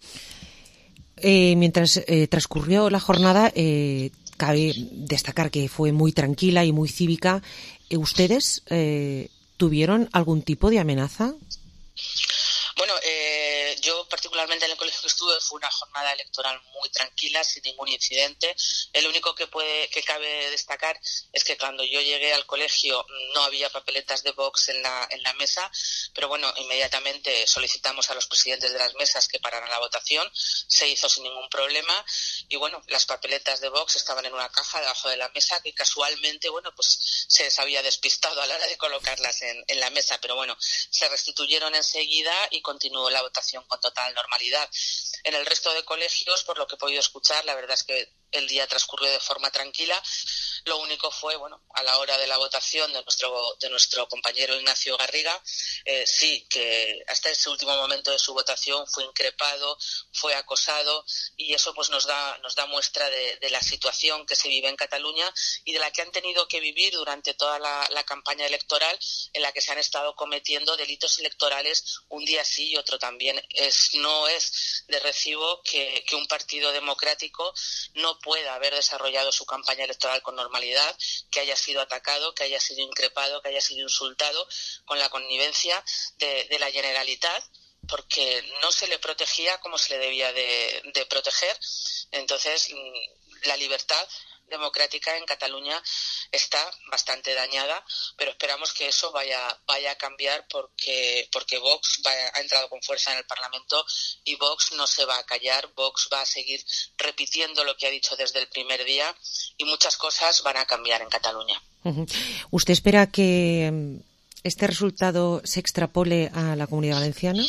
Mientras transcurrió la jornada, cabe destacar que fue muy tranquila y muy cívica. ¿Ustedes tuvieron algún tipo de amenaza? Bueno, yo particularmente en el colegio que estuve fue una jornada electoral muy tranquila, sin ningún incidente. El único que cabe destacar es que cuando yo llegué al colegio no había papeletas de Vox en la mesa, pero bueno, inmediatamente solicitamos a los presidentes de las mesas que pararan la votación, se hizo sin ningún problema y bueno, las papeletas de Vox estaban en una caja debajo de la mesa que casualmente, bueno, pues se les había despistado a la hora de colocarlas en la mesa, pero bueno, se restituyeron enseguida y continuó la votación con total normalidad. En el resto de colegios, por lo que he podido escuchar, la verdad es que el día transcurrió de forma tranquila. Lo único fue, bueno, a la hora de la votación de nuestro compañero Ignacio Garriga, sí, que hasta ese último momento de su votación fue increpado, fue acosado y eso pues nos da muestra de la situación que se vive en Cataluña y de la que han tenido que vivir durante toda la campaña electoral en la que se han estado cometiendo delitos electorales un día sí y otro también. No es de recibo que un partido democrático no pueda haber desarrollado su campaña electoral con normalidad, que haya sido atacado, que haya sido increpado, que haya sido insultado con la connivencia de la Generalitat, porque no se le protegía como se le debía de proteger. Entonces, la libertad democrática en Cataluña está bastante dañada, pero esperamos que eso vaya a cambiar porque Vox ha entrado con fuerza en el Parlamento y Vox no se va a callar. Vox va a seguir repitiendo lo que ha dicho desde el primer día y muchas cosas van a cambiar en Cataluña. ¿Usted espera que este resultado se extrapole a la Comunidad Valenciana?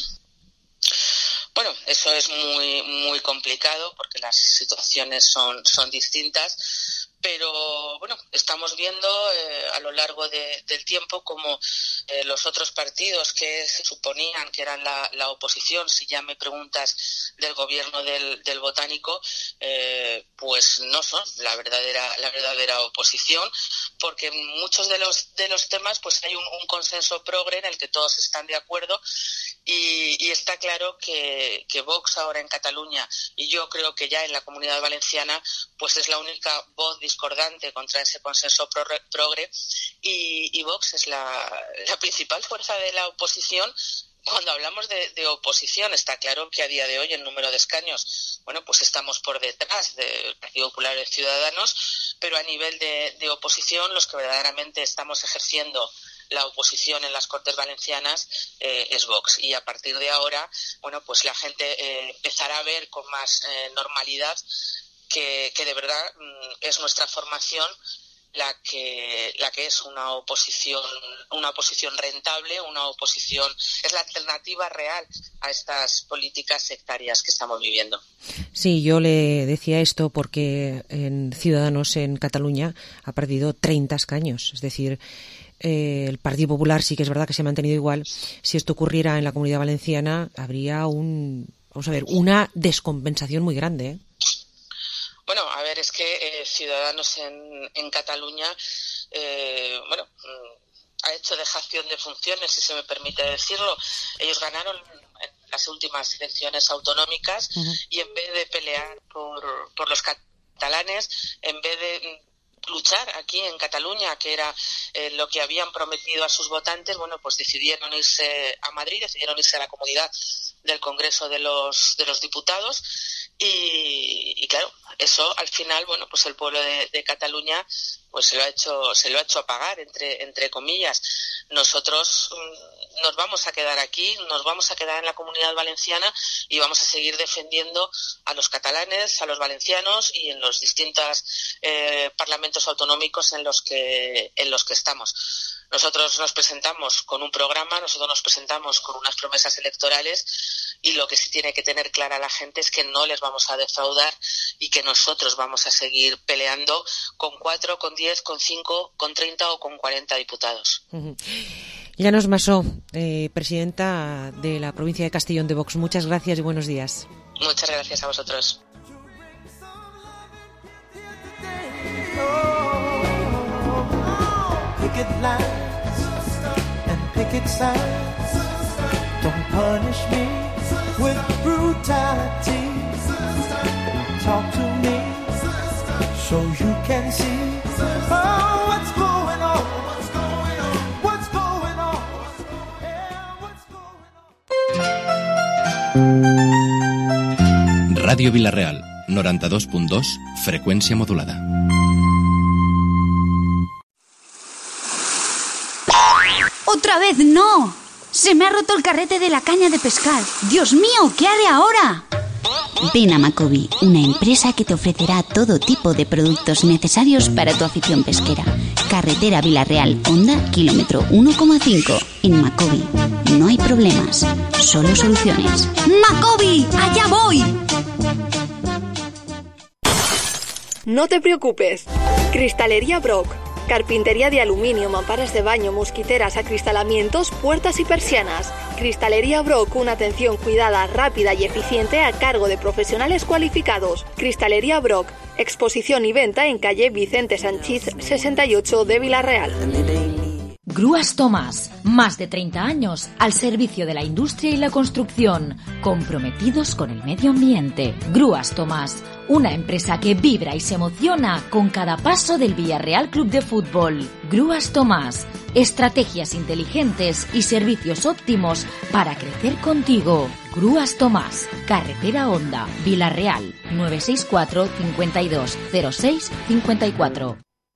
Bueno, eso es muy muy complicado porque las situaciones son distintas, pero bueno, estamos viendo a lo largo del tiempo como los otros partidos que se suponían que eran la oposición, si ya me preguntas del gobierno del Botánico, pues no son la verdadera oposición, porque en muchos de los temas pues hay un consenso progre en el que todos están de acuerdo y está claro que Vox ahora en Cataluña y yo creo que ya en la Comunidad Valenciana pues es la única voz discordante contra ese consenso progre y Vox es la principal fuerza de la oposición. Cuando hablamos de oposición, está claro que a día de hoy el número de escaños, bueno, pues estamos por detrás del Partido Popular y Ciudadanos, pero a nivel de oposición, los que verdaderamente estamos ejerciendo la oposición en las Cortes Valencianas es Vox. Y a partir de ahora, bueno, pues la gente empezará a ver con más normalidad que de verdad es nuestra formación la que es una oposición rentable, es la alternativa real a estas políticas sectarias que estamos viviendo. Sí, yo le decía esto porque en Ciudadanos en Cataluña ha perdido 30 escaños, es decir, el Partido Popular sí que es verdad que se ha mantenido igual. Si esto ocurriera en la Comunidad Valenciana habría una descompensación muy grande, ¿eh? Bueno, a ver, es que Ciudadanos en Cataluña, ha hecho dejación de funciones, si se me permite decirlo. Ellos ganaron en las últimas elecciones autonómicas y en vez de pelear por los catalanes, en vez de luchar aquí en Cataluña, que era lo que habían prometido a sus votantes, bueno, pues decidieron irse a Madrid, decidieron irse a la Comunidad del Congreso de los Diputados y claro, eso al final, bueno, pues el pueblo de Cataluña pues se lo ha hecho pagar, entre comillas. Nosotros nos vamos a quedar aquí, nos vamos a quedar en la Comunidad Valenciana y vamos a seguir defendiendo a los catalanes, a los valencianos y en los distintos parlamentos autonómicos en los que estamos. Nosotros nos presentamos con un programa, nosotros nos presentamos con unas promesas electorales y lo que sí tiene que tener clara la gente es que no les vamos a defraudar y que nosotros vamos a seguir peleando con 4, con 10, con 5, con 30 o con 40 diputados. Llanos Massó, presidenta de la provincia de Castellón de Vox. Muchas gracias y buenos días. Muchas gracias a vosotros. Picket lines and picket signs. Don't punish me with brutality. Talk to me so you can see what's going on. What's going on? Yeah, what's going on? Radio Vila-real, 92.2, frecuencia modulada. ¡Otra vez no! ¡Se me ha roto el carrete de la caña de pescar! ¡Dios mío! ¿Qué haré ahora? Ven a Macobi, una empresa que te ofrecerá todo tipo de productos necesarios para tu afición pesquera. Carretera Vila-real, Honda, kilómetro 1,5. En Macobi no hay problemas, solo soluciones. ¡Macobi! ¡Allá voy! No te preocupes. Cristalería Brock. Carpintería de aluminio, mamparas de baño, mosquiteras, acristalamientos, puertas y persianas. Cristalería Brock, una atención cuidada, rápida y eficiente a cargo de profesionales cualificados. Cristalería Brock, exposición y venta en calle Vicente Sanchís 68 de Vila-real. Grúas Tomás, más de 30 años al servicio de la industria y la construcción, comprometidos con el medio ambiente. Grúas Tomás, una empresa que vibra y se emociona con cada paso del Villarreal Club de Fútbol. Grúas Tomás, estrategias inteligentes y servicios óptimos para crecer contigo. Grúas Tomás, carretera Honda, Vila-real, 964 52 06 54.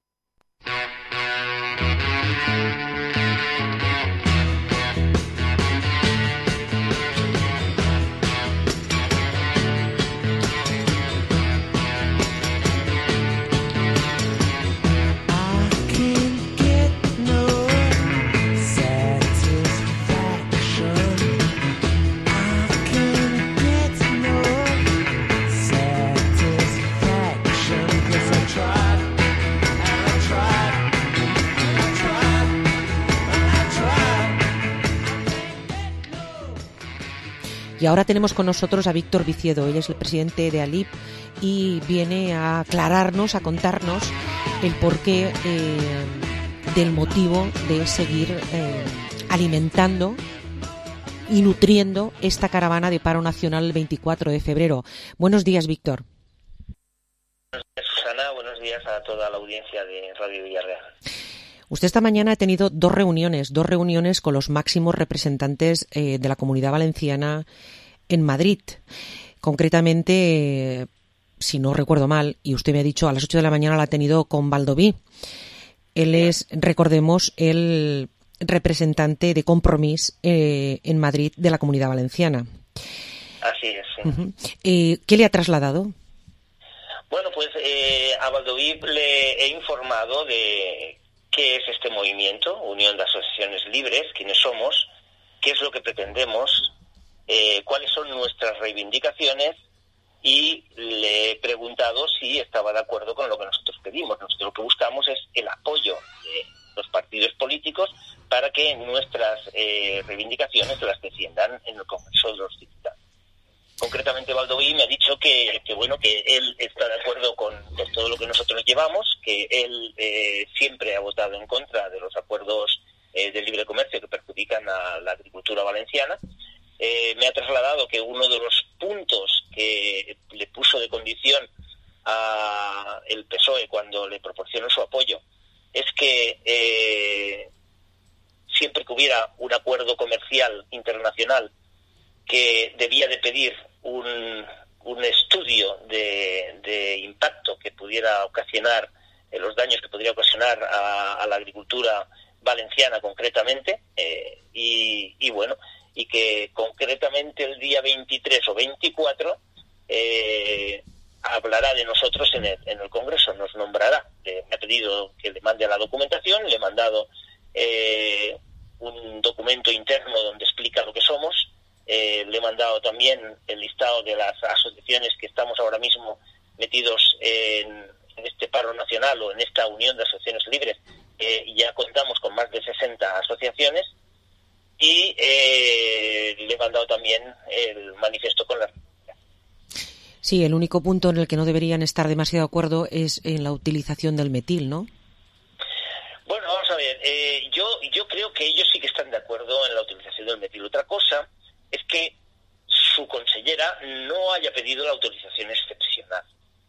Y ahora tenemos con nosotros a Víctor Viciedo. Él es el presidente de ALIP y viene a aclararnos, a contarnos el porqué del motivo de seguir alimentando y nutriendo esta caravana de paro nacional el 24 de febrero. Buenos días, Víctor. Buenos días, Susana. Buenos días a toda la audiencia de Radio Villarreal. Usted esta mañana ha tenido dos reuniones con los máximos representantes de la Comunidad Valenciana en Madrid. Concretamente, si no recuerdo mal, y usted me ha dicho a las 8 de la mañana la ha tenido con Baldoví. Él es, recordemos, el representante de Compromís en Madrid de la Comunidad Valenciana. Así es, sí. ¿Qué le ha trasladado? Bueno, pues a Baldoví le he informado de qué es este movimiento, Unión de Asociaciones Libres, quiénes somos, qué es lo que pretendemos, cuáles son nuestras reivindicaciones, y le he preguntado si estaba de acuerdo con lo que nosotros pedimos. Nosotros lo que buscamos es el apoyo de los partidos políticos para que nuestras reivindicaciones las defiendan en el Congreso de los Diputados. Concretamente, Baldoví me ha dicho que él está de acuerdo con todo lo que nosotros llevamos, que él siempre ha votado en contra de los acuerdos de libre comercio que perjudican a la agricultura valenciana. Me ha trasladado que uno de los puntos que le puso de condición a el PSOE cuando le proporcionó su apoyo es que siempre que hubiera un acuerdo comercial internacional que debía de pedir un estudio de impacto que pudiera ocasionar, los daños que podría ocasionar a la agricultura valenciana concretamente, y bueno, y que concretamente el día 23 o 24 hablará de nosotros en el Congreso, nos nombrará. Me ha pedido que le mande la documentación, le he mandado un documento interno donde explica lo que somos, le he mandado también el listado de las asociaciones que estamos ahora mismo metidos en este paro nacional o en esta unión de asociaciones libres. Ya contamos con más de 60 asociaciones, y le he mandado también el manifiesto con las... Sí, el único punto en el que no deberían estar demasiado de acuerdo es en la utilización del metil, ¿no? Bueno, vamos a ver, yo creo que ellos sí que están de acuerdo en la utilización del metil. Otra cosa es que su consellera no haya pedido la autorización excepcional.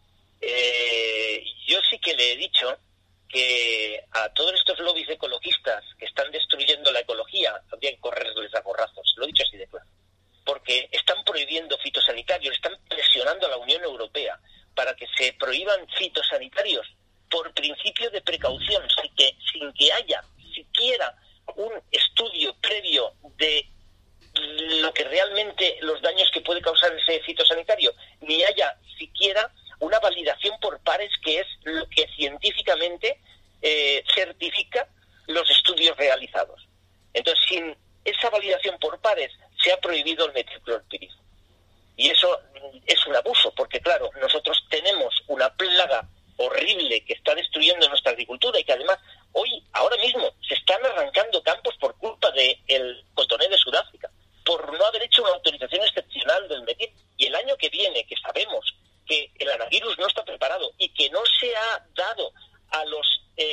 Yo sí que le he dicho que a todos estos lobbies ecologistas que están destruyendo la ecología habría que correrles a gorrazos, lo he dicho así de claro, porque están prohibiendo fitosanitarios, están presionando a la Unión Europea para que se prohíban fitosanitarios por principio de precaución, sin que haya siquiera un estudio previo de lo que realmente los daños que puede causar ese fitosanitario, ni haya siquiera una validación por pares, que es lo que científicamente certifica los estudios realizados. Entonces, sin esa validación por pares, se ha prohibido el metilclorpiridina. Y eso es un abuso, porque claro, nosotros tenemos una plaga horrible que está destruyendo nuestra agricultura, y que además ahora mismo se están arrancando campos por culpa del cotoné de Sudáfrica, por no haber hecho una autorización excepcional del metil. Y el año que viene, que sabemos que el Anagirus no está preparado y que no se ha dado a los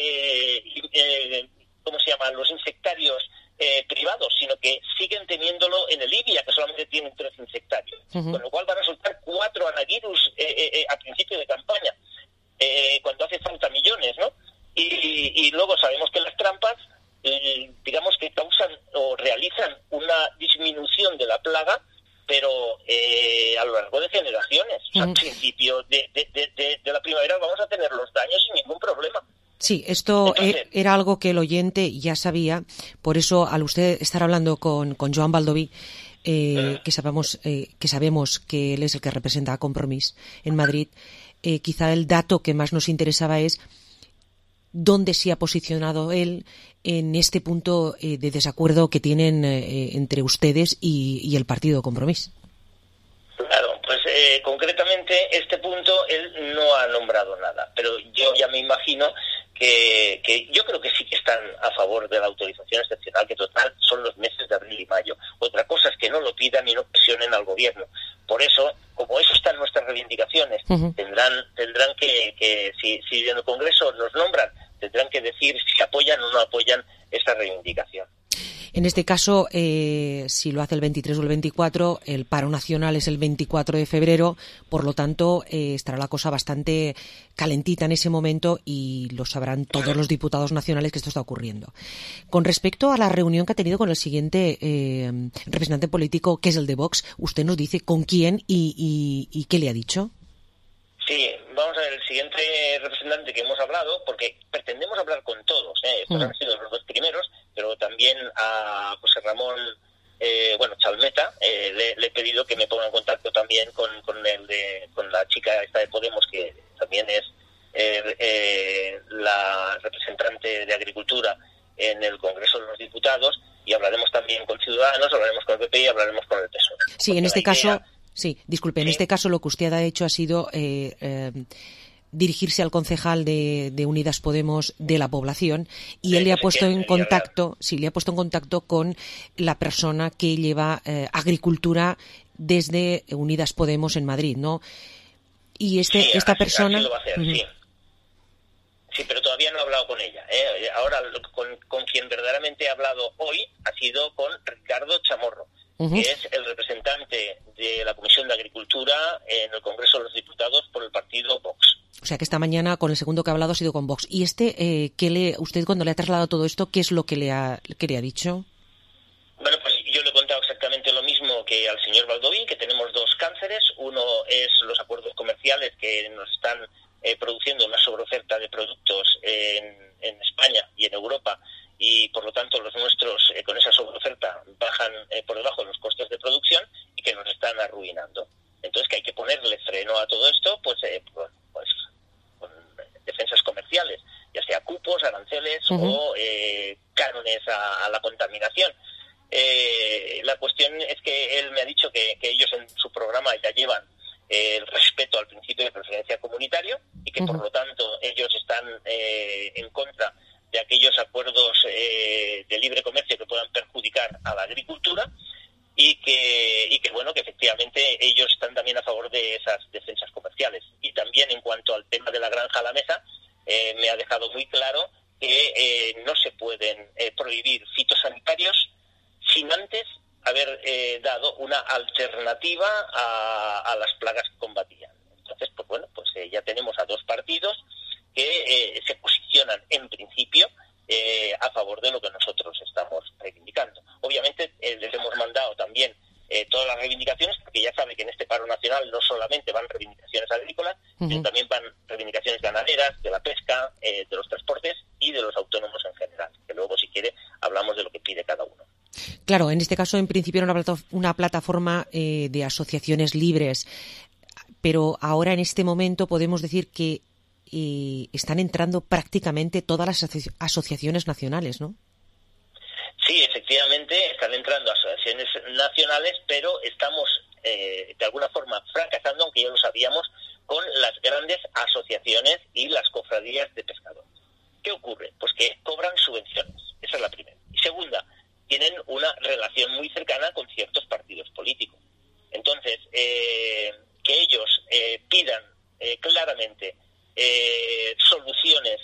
los insectarios privados, sino que siguen teniéndolo en el IBIA, que solamente tienen 3 insectarios, con lo cual van a soltar 4 Anagirus a principio de campaña, cuando hace falta millones, ¿no? Y luego sabemos que las trampas, digamos que causan o realizan una disminución de la plaga, pero a lo largo de generaciones. O sea, al principio de la primavera vamos a tener los daños sin ningún problema. Sí, esto era algo que el oyente ya sabía, por eso al usted estar hablando con Joan Baldoví, que sabemos que él es el que representa a Compromís en Madrid, quizá el dato que más nos interesaba es dónde se ha posicionado él en este punto de desacuerdo que tienen entre ustedes y el partido Compromís. Claro, pues concretamente este punto él no ha nombrado nada, pero yo ya me imagino que yo creo que sí que están a favor de la autorización excepcional, que total son los meses de abril y mayo. Otra cosa es que no lo pidan y no presionen al gobierno. Por eso, como eso está en nuestras reivindicaciones, tendrán que si en el Congreso los nombran, tendrán que decir si apoyan o no apoyan esta reivindicación. En este caso, si lo hace el 23 o el 24, el paro nacional es el 24 de febrero, por lo tanto, estará la cosa bastante calentita en ese momento y lo sabrán todos los diputados nacionales que esto está ocurriendo. Con respecto a la reunión que ha tenido con el siguiente representante político, que es el de Vox, usted nos dice con quién y qué le ha dicho. Sí, vamos a ver, el siguiente representante que hemos hablado, porque pretendemos hablar con todos, estos han sido los 2 primeros, pero también a José Ramón Chalmeta, le he pedido que me ponga en contacto también con la chica esta de Podemos, que también es la representante de Agricultura en el Congreso de los Diputados, y hablaremos también con Ciudadanos, hablaremos con el PP y hablaremos con el PSOE. Sí, en este caso... Sí, disculpe, en este caso lo que usted ha hecho ha sido dirigirse al concejal de Unidas Podemos de la población y él le ha puesto en contacto, con la persona que lleva agricultura desde Unidas Podemos en Madrid, ¿no? Y esta persona... Así lo va a hacer, Sí, pero todavía no he hablado con ella. Ahora con quien verdaderamente he hablado hoy ha sido con Ricardo Chamorro, que es el representante de la Comisión de Agricultura en el Congreso de los Diputados por el partido Vox. O sea que esta mañana con el segundo que ha hablado ha sido con Vox. ¿Y usted cuando le ha trasladado todo esto, qué es lo que le ha dicho? Bueno, pues yo le he contado exactamente lo mismo que al señor Baldoví, que tenemos dos cánceres. Uno es los acuerdos comerciales que nos están produciendo una sobreoferta de productos en España y en Europa, y por lo tanto los nuestros con esa sobreoferta bajan por debajo de los costes de producción y que nos están arruinando. Entonces que hay que ponerle freno a todo esto, pues con defensas comerciales, ya sea cupos, aranceles o cánones a la contaminación. La cuestión es que él me ha dicho que ellos en su programa ya llevan el respeto al principio de preferencia comunitario y que por lo tanto ellos están en contra de aquellos acuerdos de libre comercio que puedan perjudicar a la agricultura y que bueno, que efectivamente ellos están también a favor de esas defensas comerciales. Y también en cuanto al tema de la granja a la mesa, me ha dejado muy claro que no se pueden prohibir fitosanitarios sin antes haber dado una alternativa a las plagas que combatían. Entonces, pues bueno, pues ya tenemos a dos partidos que se posicionan en principio a favor de lo que nosotros estamos reivindicando. Obviamente les hemos mandado también todas las reivindicaciones, porque ya sabe que en este paro nacional no solamente van reivindicaciones agrícolas, sino también van reivindicaciones ganaderas, de la pesca, de los transportes y de los autónomos en general, que luego si quiere hablamos de lo que pide cada uno. Claro, en este caso en principio era una plataforma de asociaciones libres, pero ahora en este momento podemos decir que están entrando prácticamente todas las asociaciones nacionales, ¿no? Sí, efectivamente están entrando asociaciones nacionales, pero estamos de alguna forma fracasando, aunque ya lo sabíamos, con las grandes asociaciones y las cofradías de pescadores. ¿Qué ocurre? Pues que cobran subvenciones, esa es la primera. Y segunda, tienen una relación muy cercana con ciertos partidos políticos. Entonces, que ellos pidan claramente soluciones,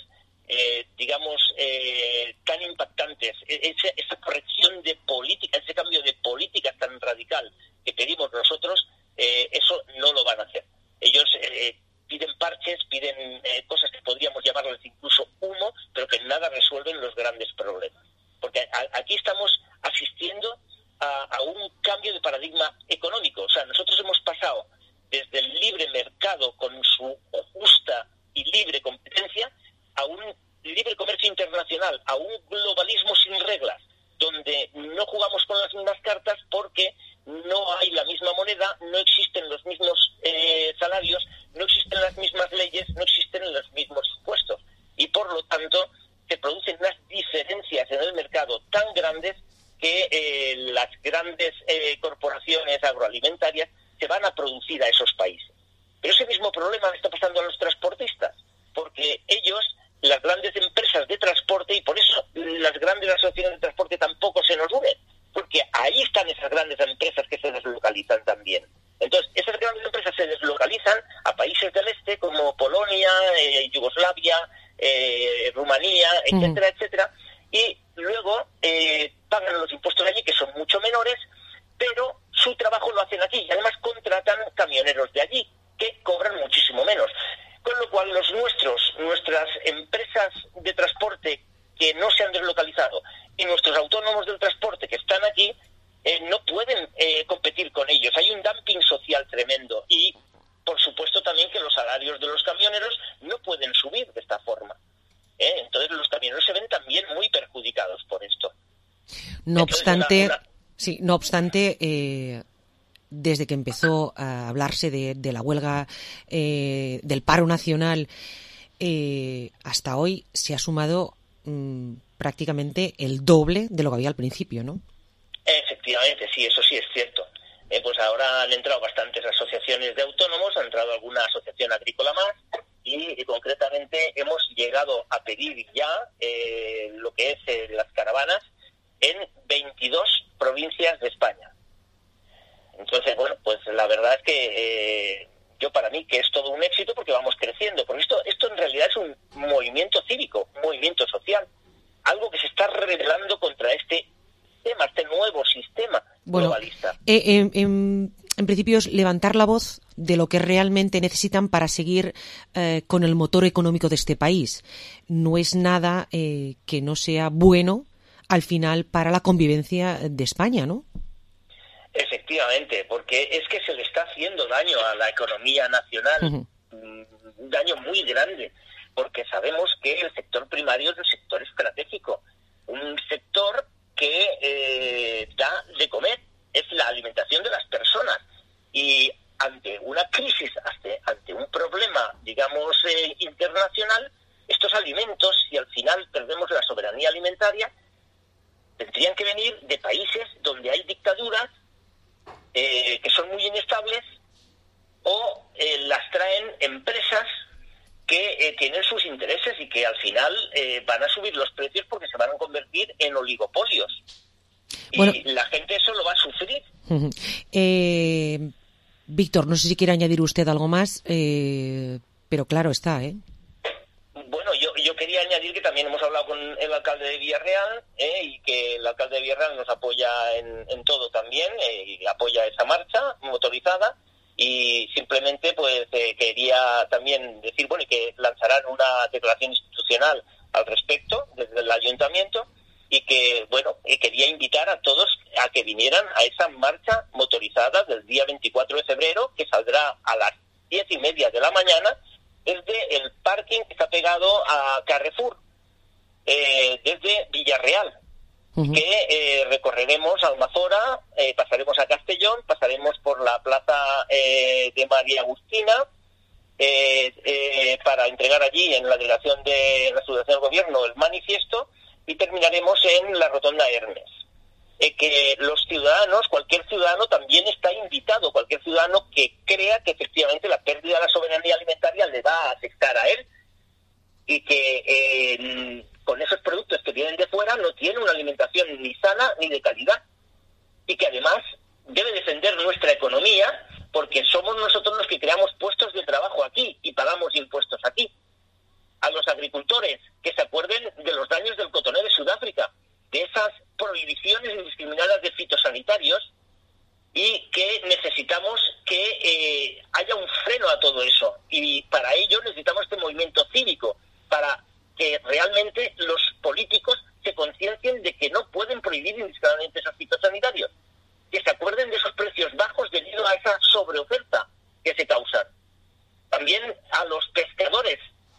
tan impactantes, esa corrección de política, ese cambio de política tan radical que pedimos nosotros, eso no lo van a hacer. Ellos piden parches, piden cosas que podríamos llamarles incluso humo, pero que nada resuelven los grandes problemas. Porque aquí estamos asistiendo a un cambio de paradigma económico. O sea, nosotros hemos pasado desde el libre mercado con su justa y libre competencia a un libre comercio internacional, a un globalismo sin reglas, donde no jugamos con las mismas cartas porque no hay la misma moneda, no existen los mismos salarios, no existen las mismas leyes, no existen los mismos impuestos. Y por lo tanto se producen unas diferencias en el mercado tan grandes que las grandes corporaciones agroalimentarias se van a producir a esos países. Pero ese mismo problema le está pasando a los transportistas, porque ellos, las grandes empresas de transporte, y por eso las grandes asociaciones de transporte tampoco se nos unen, porque ahí están esas grandes empresas que se deslocalizan también. Entonces, esas grandes empresas se deslocalizan a países del este como Polonia, Yugoslavia, Rumanía, etcétera, etcétera, y luego pagan los impuestos allí, que son mucho menores, pero su trabajo lo hacen aquí y además contratan camioneros de allí que cobran muchísimo menos. Con lo cual nuestras empresas de transporte que no se han deslocalizado y nuestros autónomos del transporte que están aquí no pueden competir con ellos. Hay un dumping social tremendo y, por supuesto, también que los salarios de los camioneros no pueden subir de esta forma. Entonces los camioneros se ven también muy perjudicados por esto. No obstante, desde que empezó a hablarse de la huelga, del paro nacional, hasta hoy se ha sumado prácticamente el doble de lo que había al principio, ¿no? Efectivamente, sí, eso sí es cierto. Pues ahora han entrado bastantes asociaciones de autónomos, ha entrado alguna asociación agrícola más y concretamente hemos llegado a pedir ya lo que es las caravanas en 22 provincias de España. Entonces, bueno, pues la verdad es que yo para mí que es todo un éxito porque vamos creciendo, porque esto en realidad es un movimiento cívico, movimiento social, algo que se está rebelando contra este sistema, este nuevo sistema globalista. En principio es levantar la voz de lo que realmente necesitan para seguir con el motor económico de este país. No es nada que no sea bueno al final para la convivencia de España, ¿no? Efectivamente, porque es que se le está haciendo daño a la economía nacional, un daño muy grande, porque sabemos que el sector primario es un sector estratégico, un sector que da de comer, es la alimentación de las personas, y ante una crisis, ante un problema, digamos, internacional, estos alimentos, si al final perdemos la soberanía alimentaria, tendrían que venir de países donde hay dictaduras que son muy inestables, o las traen empresas que tienen sus intereses y que al final van a subir los precios porque se van a convertir en oligopolios. Bueno, y la gente eso lo va a sufrir. Víctor, no sé si quiere añadir usted algo más, pero claro está, Bueno, yo quería añadir que también hemos hablado con el alcalde de Villarreal y que el alcalde de Villarreal nos apoya en todo también, y apoya esa marcha motorizada, y simplemente pues quería también decir, bueno, y que lanzarán una declaración institucional al respecto desde el ayuntamiento, y que, bueno, quería invitar a todos a que vinieran a esa marcha motorizada del día 24 de febrero, que saldrá a las 10:30 de la mañana, desde el parking que está pegado a Carrefour, desde Villarreal, que recorreremos Almazora, pasaremos a Castellón, pasaremos por la plaza de María Agustina, para entregar allí en la delegación de la Subdelegación del Gobierno el manifiesto, y terminaremos en la Rotonda Hermes. Que los ciudadanos, cualquier ciudadano también está invitado, cualquier ciudadano que crea que efectivamente la pérdida de la soberanía alimentaria le va a afectar a él, y que con esos productos que vienen de fuera no tiene una alimentación ni sana ni de calidad, y que además debe defender nuestra economía, porque somos nosotros los que creamos puestos de trabajo aquí y pagamos impuestos aquí. A los agricultores, que se acuerden de los daños del cotonero de Sudáfrica, de esas prohibiciones indiscriminadas de fitosanitarios, y que necesitamos que haya un freno a todo eso, y para ello necesitamos este movimiento cívico, para que realmente los políticos se conciencien de que no pueden prohibir indiscriminadamente esos fitosanitarios, que se acuerden de esos precios bajos debido a esa sobreoferta que se causan. También a los pescadores,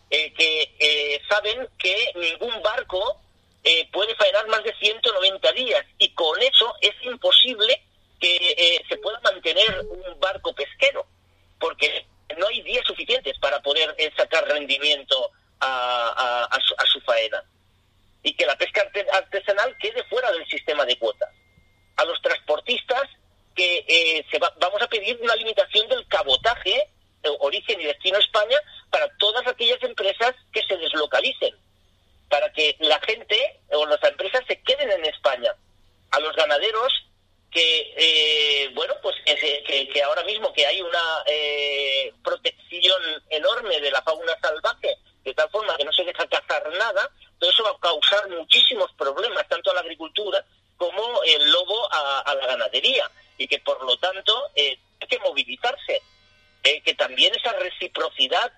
que saben que ningún barco puede faenar más de 190 días, y con eso es imposible que se pueda mantener un barco pesquero, porque no hay días suficientes para poder sacar rendimiento a su faena, y que la pesca artesanal quede fuera del sistema de cuotas. A los transportistas, que vamos a pedir una limitación del cabotaje, origen y destino España, para todas aquellas empresas que se deslocalicen, para que la gente o las empresas se queden en España. A los ganaderos, que que ahora mismo que hay una protección enorme de la fauna salvaje, de tal forma que no se deja cazar nada, todo eso va a causar muchísimos problemas, tanto a la agricultura como el lobo a la ganadería, y que por lo tanto hay que movilizarse. Que también esa reciprocidad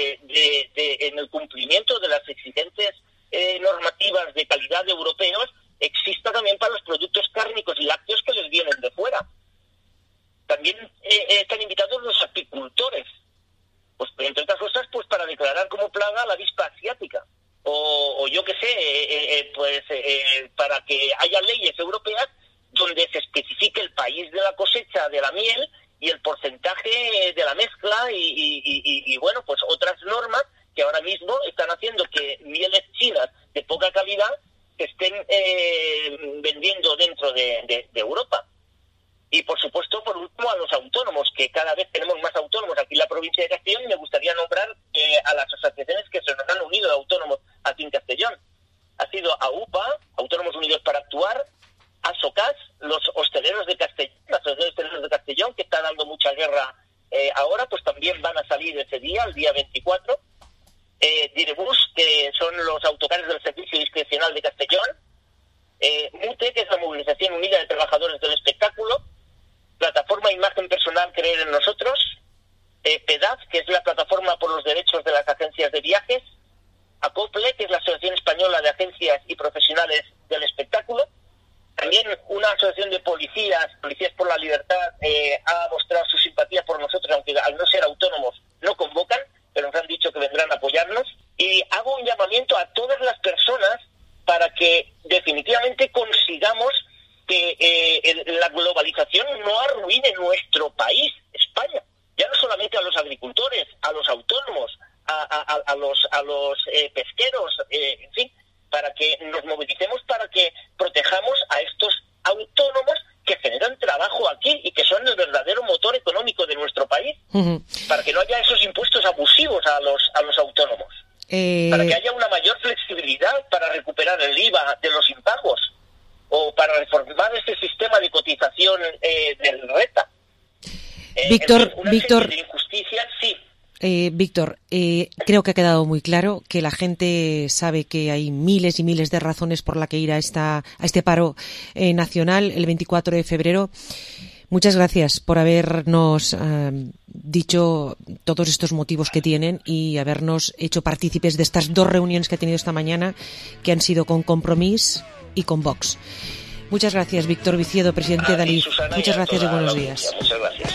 en el cumplimiento de las exigentes normativas de calidad de europeos exista también para los productos cárnicos y lácteos que les vienen de fuera. También están invitados los apicultores, pues entre otras cosas, pues para declarar como plaga la avispa asiática, o yo qué sé, para que haya leyes europeas donde se especifique el país de la cosecha de la miel y el porcentaje de la mezcla, y bueno, pues otras normas que ahora mismo están haciendo que mieles chinas de poca calidad se estén vendiendo dentro de Europa. Y por supuesto, por último, a los autónomos, que cada vez tenemos más autónomos aquí en la provincia de Castellón, y me gustaría nombrar a las asociaciones que se nos han unido de autónomos aquí en Castellón. Ha sido AUPA, Autónomos Unidos para Actuar, ASOCAS, los hosteleros de Castellón, las asociaciones de hosteleros de Castellón, que está dando mucha guerra ahora, pues también van a salir ese día, el día 24, Direbus, que son los autocares del Servicio Discrecional de Castellón, MUTE, que es la Movilización Unida de Trabajadores del Espectáculo, Plataforma Imagen Personal Creer en Nosotros, PEDAF, que es la Plataforma por los Derechos de las Agencias de Viajes, ACOPLE, que es la Asociación Española de Agencias y Profesionales del Espectáculo. También una asociación de Policías por la Libertad, ha mostrado su simpatía por nosotros, aunque al no ser autónomos no convocan, pero nos han dicho que vendrán a apoyarnos. Y hago un llamamiento a todas las personas para que definitivamente consigamos que la globalización no arruine nuestro país, España. Ya no solamente a los agricultores, a los autónomos, a los pesqueros, en fin, para que nos movilicemos para que protejamos a estos autónomos que generan trabajo aquí y que son el verdadero motor económico de nuestro país, para que no haya esos impuestos abusivos a los autónomos, para que haya una mayor flexibilidad para recuperar el IVA de los impagos o para reformar ese sistema de cotización del RETA. Víctor, Víctor, de injusticias, sí. Víctor, creo que ha quedado muy claro que la gente sabe que hay miles y miles de razones por las que ir a este paro nacional el 24 de febrero. Muchas gracias por habernos dicho todos estos motivos que tienen y habernos hecho partícipes de estas dos reuniones que ha tenido esta mañana, que han sido con Compromís y con Vox. Muchas gracias, Víctor Viciedo, presidente de ALIF. Muchas gracias y buenos días. Muchas gracias.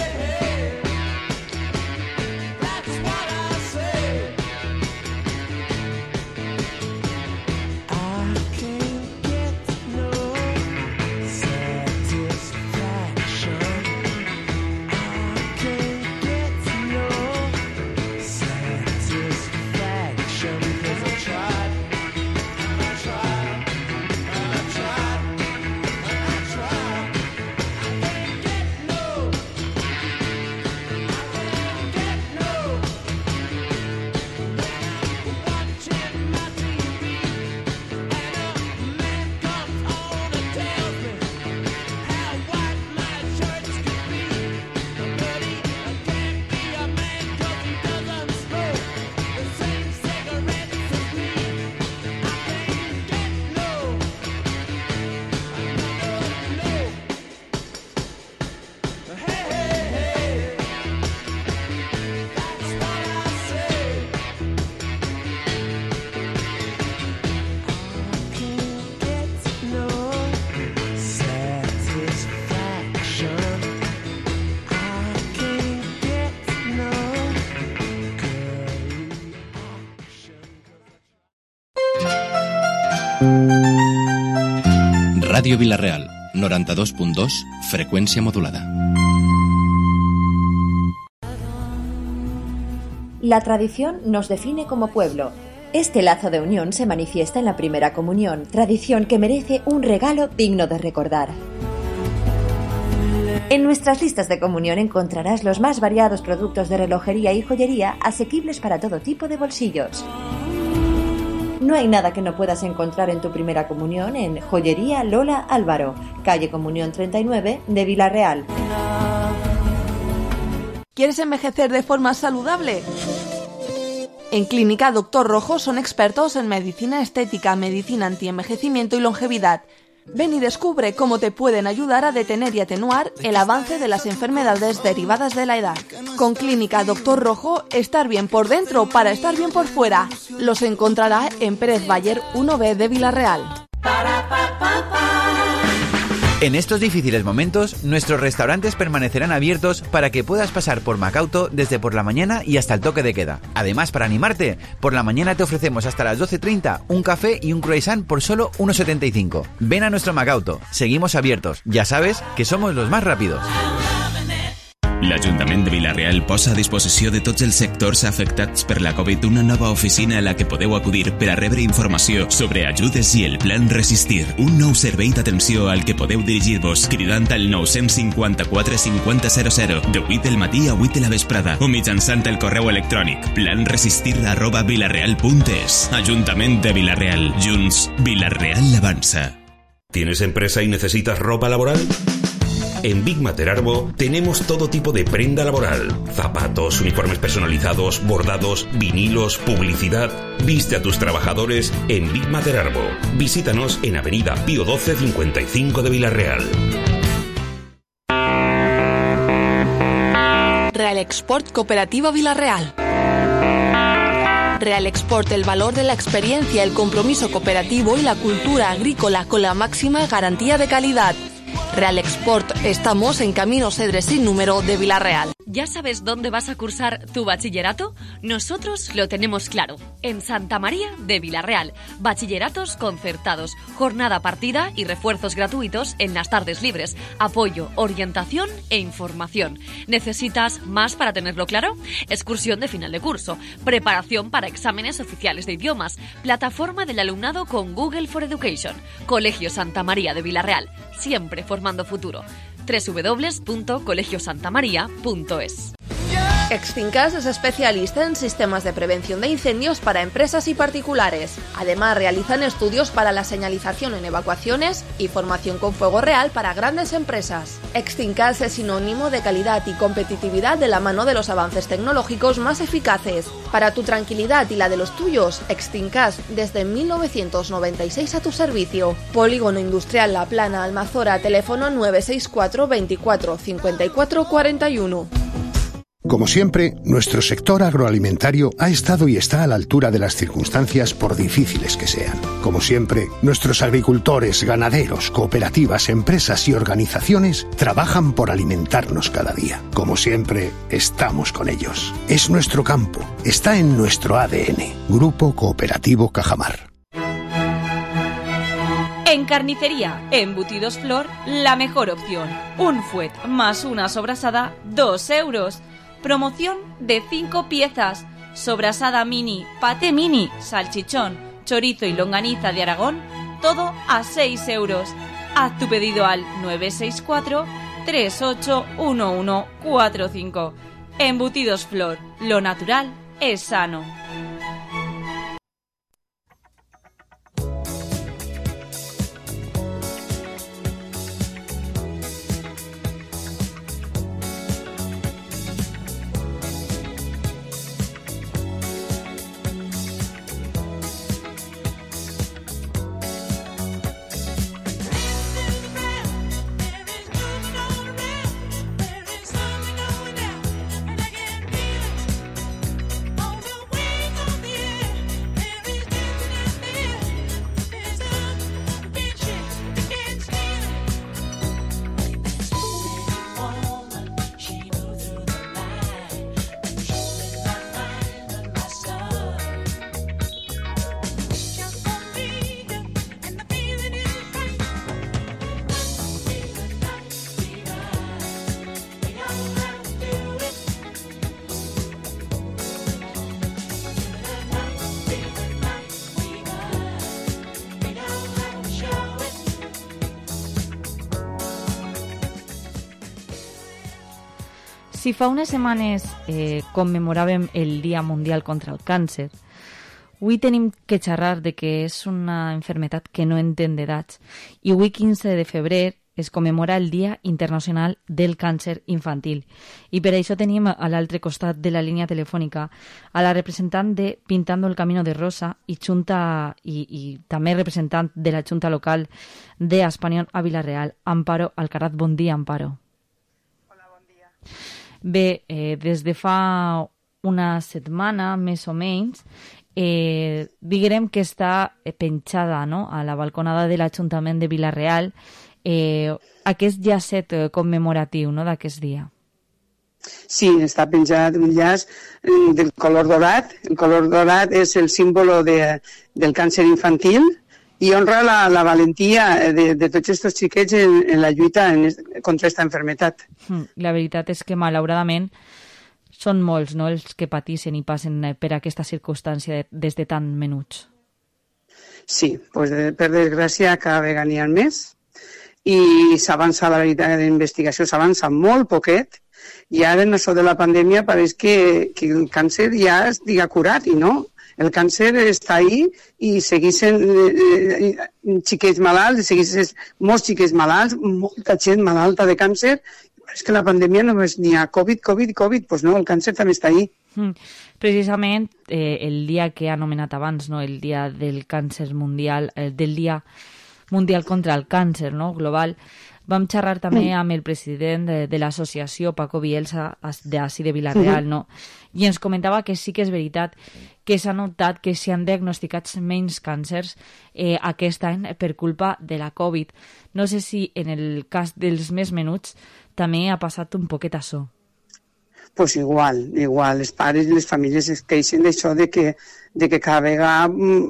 Ràdio Vila-real, 92.2, freqüència modulada. La tradición nos define como pueblo. Este lazo de unión se manifiesta en la primera comunión, tradición que merece un regalo digno de recordar. En nuestras listas de comunión encontrarás los más variados productos de relojería y joyería asequibles para todo tipo de bolsillos. No hay nada que no puedas encontrar en tu primera comunión en Joyería Lola Álvaro, calle Comunión 39 de Vila-real. ¿Quieres envejecer de forma saludable? En Clínica Doctor Rojo son expertos en medicina estética, medicina antienvejecimiento y longevidad. Ven y descubre cómo te pueden ayudar a detener y atenuar el avance de las enfermedades derivadas de la edad. Con Clínica Doctor Rojo, estar bien por dentro para estar bien por fuera. Los encontrará en Pérez Bayer 1B de Vila-real. En estos difíciles momentos, nuestros restaurantes permanecerán abiertos para que puedas pasar por Macauto desde por la mañana y hasta el toque de queda. Además, para animarte, por la mañana te ofrecemos hasta las 12:30 un café y un croissant por solo 1,75. Ven a nuestro Macauto, seguimos abiertos. Ya sabes que somos los más rápidos. L'Ajuntament de Vila-real posa a disposició de tots els sectors afectats per la Covid una nova oficina a la que podeu acudir per a rebre informació sobre ajudes i el plan Resistir. Un nou servei d'atenció al que podeu dirigir-vos cridant al 954 5000 de 8 del matí a 8 de la vesprada o mitjançant el correu electrònic planresistir@vilareal.es. Ajuntament de Vila-real. Junts, Vila-real avança. ¿Tienes empresa y necesitas ropa laboral? En Big Mater Arbo tenemos todo tipo de prenda laboral: zapatos, uniformes personalizados, bordados, vinilos, publicidad. Viste a tus trabajadores en Big Mater Arbo. Visítanos en Avenida Pío 12 55 de Villarreal. Real Export Cooperativa Villarreal. Real Export, el valor de la experiencia, el compromiso cooperativo y la cultura agrícola con la máxima garantía de calidad. Real Export, estamos en Camino Cedres sin número de Villarreal. ¿Ya sabes dónde vas a cursar tu bachillerato? Nosotros lo tenemos claro. En Santa María de Villarreal. Bachilleratos concertados, jornada partida y refuerzos gratuitos en las tardes libres. Apoyo, orientación e información. ¿Necesitas más para tenerlo claro? Excursión de final de curso, preparación para exámenes oficiales de idiomas, plataforma del alumnado con Google for Education. Colegio Santa María de Villarreal, siempre formando futuro. www.colegiosantamaria.es. Extincas es especialista en sistemas de prevención de incendios para empresas y particulares. Además, realizan estudios para la señalización en evacuaciones y formación con fuego real para grandes empresas. Extincas es sinónimo de calidad y competitividad de la mano de los avances tecnológicos más eficaces. Para tu tranquilidad y la de los tuyos, Extincas desde 1996 a tu servicio. Polígono Industrial La Plana, Almazora, teléfono 964 24 54 41. Como siempre, nuestro sector agroalimentario ha estado y está a la altura de las circunstancias por difíciles que sean. Como siempre, nuestros agricultores, ganaderos, cooperativas, empresas y organizaciones trabajan por alimentarnos cada día. Como siempre, estamos con ellos. Es nuestro campo, está en nuestro ADN. Grupo Cooperativo Cajamar. En carnicería, embutidos Flor, la mejor opción. Un fuet más una sobrasada, 2 euros. Promoción de 5 piezas. Sobrasada mini, paté mini, salchichón, chorizo y longaniza de Aragón, todo a 6 euros. Haz tu pedido al 964 381145. Embutidos Flor, lo natural es sano. Si fa unes setmanes commemoràvem el Dia Mundial contra el Càncer, avui tenim que xerrar de que és una enfermetat que no entén d'edats. I avui, 15 de febrer, es commemora el Dia Internacional del Càncer Infantil. I per això tenim a l'altre costat de la línia telefònica a la representant de Pintando el Camino de Rosa i també representant de la Junta Local de Espanyol a Vila-real, Amparo Alcaraz. Bon dia, Amparo. Bé, des de fa una setmana, més o menys, diguem que està penjada, no?, a la balconada de l'Ajuntament de Vila-real aquest llacet commemoratiu, no?, d'aquest dia. Sí, està penjat un llaç del color dorat. El color dorat és el símbolo del càncer infantil i honra la valentia de tots aquests xiquets en la lluita contra aquesta enfermetat. La veritat és que, malauradament, són molts, no?, els que pateixen i passen per aquesta circumstància des de tan menuts. Sí, pues per desgràcia cada vegada n'hi ha més i s'avança la veritat d'investigació, s'avança molt poquet i ara en això de la pandèmia pareix que el càncer ja estigui curat i no. El càncer està ahí i segueixen xiquets malalts, segueixen molts xiquets malalts, molta gent malalta de càncer. És que la pandèmia només n'hi ha Covid, doncs no, el càncer també està ahí. Precisament el dia que he anomenat abans, no, el dia del càncer mundial, del dia mundial contra el càncer, no, global, vam xerrar també amb el president de l'associació, Paco Bielsa, d'ací de Vila-real, no? I ens comentava que sí que és veritat que s'ha notat que s'han diagnosticats menys càncers aquest any per culpa de la Covid. No sé si en el cas dels més menuts també ha passat un poquet això. Pues igual, els pares i les famílies es queixen d'això de que cada vegada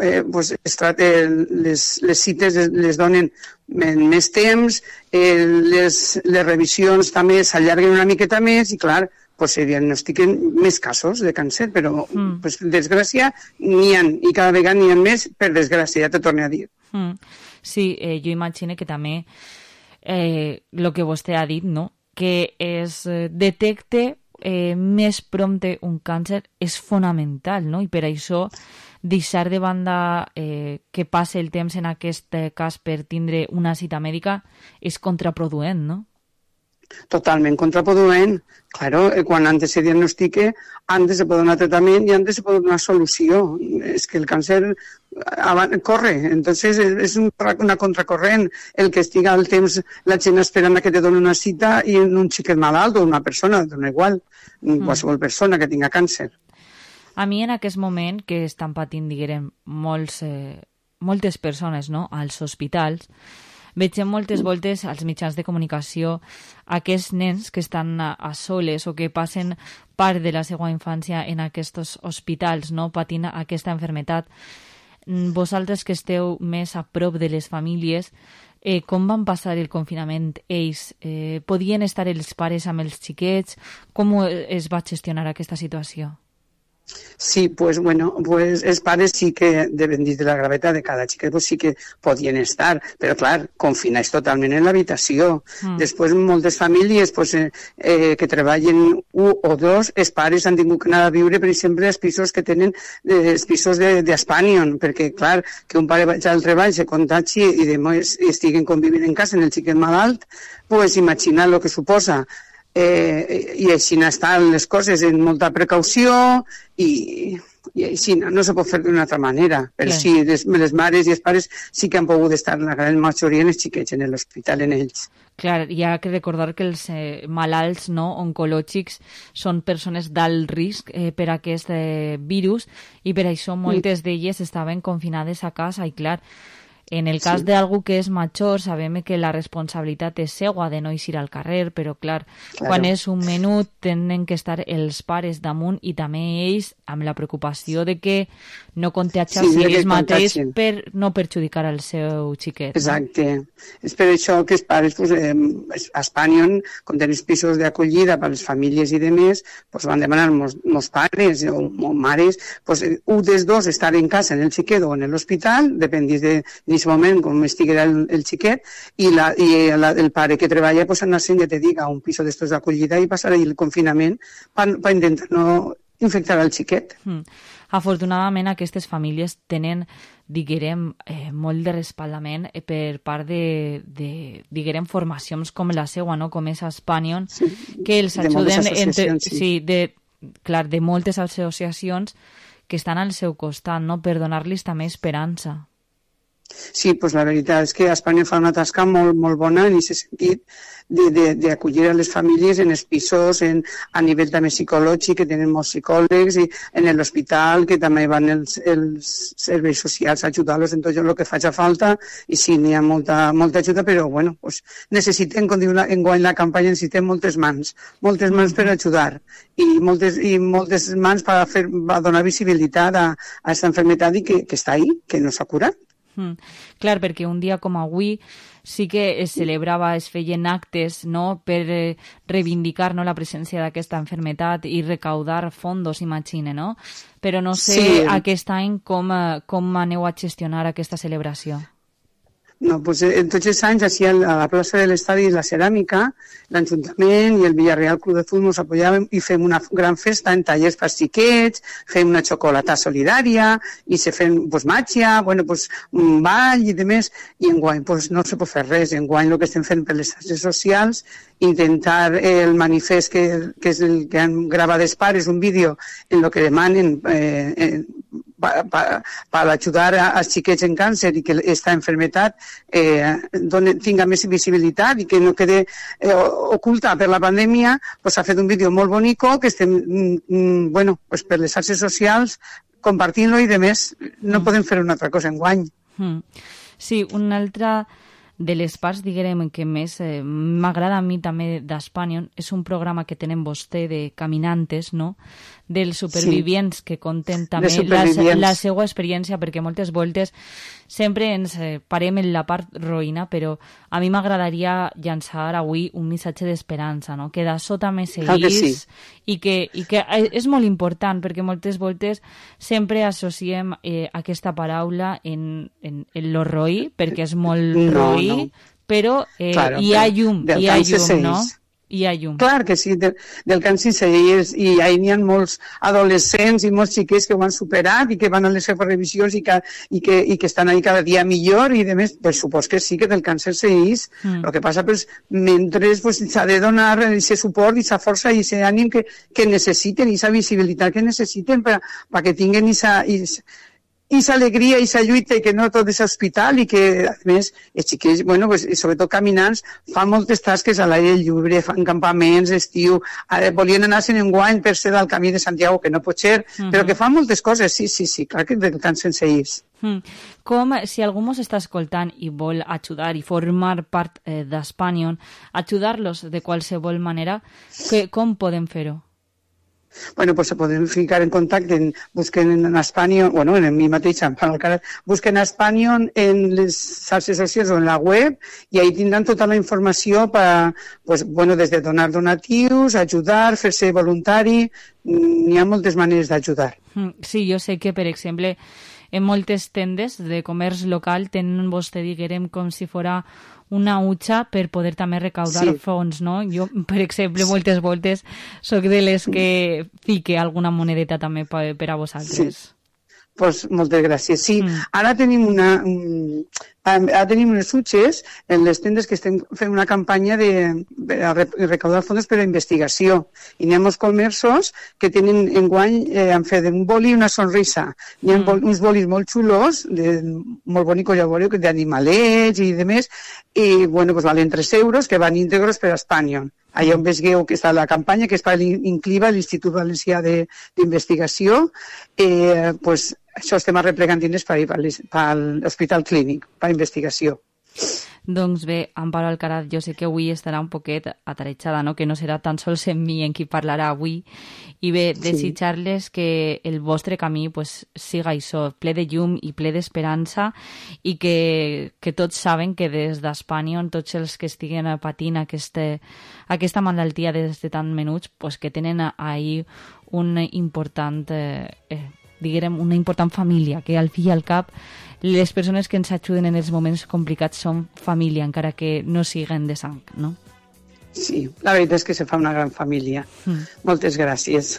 les cites les donen més temps, les revisions també s'allarguen una miqueta més i clar, se diagnostiquen més casos de càncer, però per desgràcia n'hi ha, i cada vegada n'hi ha més, per desgràcia, ja te torno a dir. Sí, jo imagino que també el que vostè ha dit, no? Que es detecte més prompte un càncer és fonamental, no? I per això deixar de banda que passe el temps en aquest cas per tindre una cita mèdica és contraproduent, no? Totalment contraproduent. Claro, quan antes se diagnostique, antes se pot donar tractament i antes se pot donar solució. És que el càncer corre, entonces és una contracorrent el que estiga el temps la gent esperant que te doni una cita i un xiquet malalt o una persona, dona igual, qualsevol persona que tinga càncer. A mi en aquest moment que estan patint, diguem, moltes persones, no?, als hospitals, veig moltes voltes als mitjans de comunicació aquests nens que estan a soles o que passen part de la seva infància en aquests hospitals, no?, patint aquesta malaltia. Vosaltres que esteu més a prop de les famílies, com van passar el confinament ells? Podien estar els pares amb els xiquets? Com es va gestionar aquesta situació? Sí, pues els pares sí que, dependint de la gravetat de cada xiquet, pues sí que podien estar, però clar, confinats totalment en l'habitació. Després, moltes famílies que treballen un o dos, els pares han tingut que anar a viure, per exemple, als pisos que tenen, els pisos d'Espanion, perquè clar, que un pare vagi al treball, se contagi i demés estiguen convivint en casa en el xiquet malalt, pues imagina el que suposa. I així estan les coses amb molta precaució i així no se pot fer d'una altra manera. Però sí, les mares i els pares sí que han pogut estar la gran majoria en els xiquets, en l'hospital, en ells. Clar, hi ha que recordar que els malalts oncològics són persones d'alt risc per aquest virus i per això moltes d'elles estaven confinades a casa i clar, en el cas d'algú que és major, sabem que la responsabilitat és seva de no eixir al carrer, però clar, quan és un menut tenen que estar els pares damunt i també ells amb la preocupació de que no contagiar-se ells mateix per no perjudicar el seu xiquet. Exacte. És per això que els pares, a Espanya, com tenen pisos d'acollida per les famílies i demés, van demanar molts pares o mares, un dels dos estar en casa en el xiquet o en l'hospital, dependís de aquest moment, com estiguera el xiquet, i el pare que treballa anar-se'n, ja te dic, a un pis d'estos d'acollida i passar el confinament per intentar no infectar el xiquet. Afortunadament, aquestes famílies tenen, diguem, molt de respaldament per part de diguem, formacions com la seva, no? Com és Espanyol, que els ajuden de moltes associacions que estan al seu costat, no? Per donar-los també esperança. Sí, la veritat és que Espanya fa una tasca molt bona en aquest sentit d'acollir a les famílies en els pisos, a nivell també psicològic, que tenen molts psicòlegs, i en l'hospital, que també van els serveis socials a ajudar-los en tot el que faci falta, i sí, n'hi ha molta ajuda, però necessitem, com diu enguany la campanya, necessitem moltes mans per ajudar, i moltes mans per donar visibilitat a aquesta malaltia que està ahí, que no s'ha curat. Clar, perquè un dia com avui sí que es celebrava, es feien actes, no?, per reivindicar, no?, la presència d'aquesta malaltia i recaudar fondos, imagine, no? Però no sé aquest any com aneu a gestionar aquesta celebració. No, pues en tots els anys, així a la plaça de l'estadi la ceràmica, l'Ajuntament i el Villarreal Club de Futbol ens apoyàvem i fem una gran festa en tallers per xiquets, fem una xocolata solidària i se fem pues, màgia, bueno, pues, un ball i demés, i enguany pues, no se pot fer res. Enguany el que estem fent per les xarxes socials, intentar el manifest que és el que han gravat els pares, un vídeo en el que demanen per ajudar als xiquets en càncer i que aquesta enfermetat tinga més visibilitat i que no quede oculta per la pandèmia, pues, s'ha fet un vídeo molt bonico que estem pues, per les xarxes socials compartint-lo i de més no podem fer una altra cosa enguany. Sí, una altra de les parts, diguem, que més m'agrada a mi també d'Espanyol és un programa que tenen vostè de caminantes, no?, dels supervivients, que conten també la seva experiència, perquè moltes voltes sempre ens parem en la part roïna, però a mi m'agradaria llançar avui un missatge d'esperança, no?, que d'això també seguís, i que és molt important, perquè moltes voltes sempre associem aquesta paraula en lo roí, perquè és molt roí, però hi ha llum, no? Hi ha llum. Clar que sí, del càncer segueix, i n'hi ha molts adolescents i molts xiquets que ho han superat i que van a les seves revisions i que estan ahí cada dia millor, i de més, per supos que sí, que del càncer segueix. El que passa, pues, mentre s'ha de donar aquest suport i aquesta força i aquest ànim que necessiten, i aquesta visibilitat que necessiten perquè tinguin aquesta alegria i aquesta lluita, i que no tot és hospital, i que, a més, els xiquets, bueno, pues, sobretot caminants, fan moltes tasques a l'aire lliure, fan campaments, estiu, volien anar-se'n enguany per ser del camí de Santiago, que no pot ser, però que fan moltes coses, sí, clar que del càncer segueix. Com, si algú ens està escoltant i vol ajudar i formar part d'Espanyol, ajudar-los de qualsevol manera, com podem fer-ho? Bueno, pues se podem ficar en contacte, busquen en Espanyol, bueno, en mi mateixa, busquen Espanyol en les xarxes socials o en la web, i ahí tindran tota la informació per, pues, bueno, des de donar donatius, ajudar, fer-se voluntari, n'hi ha moltes maneres d'ajudar. Sí, jo sé que, per exemple, en moltes tendes de comerç local tenen vostè, diguem, com si fora una hutxa per poder també recaudar fons, no? Jo, per exemple, moltes voltes soc de les que fique alguna monedeta també per a vosaltres. Pues moltes gràcies. Sí, ara tenim unes hutxes en les tendes que estem fent una campanya de recaudar fons per a investigació. I n'hi ha molts comerços que tenen enguany, han fet un boli i una sonrisa. N'hi ha uns bolis molt xulos, molt bonics, ja veureu, d'animalets i demés, i, bueno, pues valen 3 euros, que van íntegros per a Espanyol. Allà on veieu que està la campanya, que és per l'INCLIVA, l'Institut Valencià d'Investigació, pues, això estem arreplegant diners per l'Hospital Clínic, per investigació. Doncs bé, Amparo Alcaraz, jo sé que avui estarà un poquet atarejada, no? Que no serà tan sols en mi en qui parlarà avui. I bé, desitjar-les que el vostre camí pues, siga això, ple de llum i ple d'esperança, i que tots saben que des d'Espanya, tots els que estiguen patint aquesta malaltia des de tan menuts, pues, que tenen ahir un important... diguem, una important família, que al fi i al cap les persones que ens ajuden en els moments complicats són família, encara que no siguen de sang, no? Sí, la veritat és que se fa una gran família. Moltes gràcies.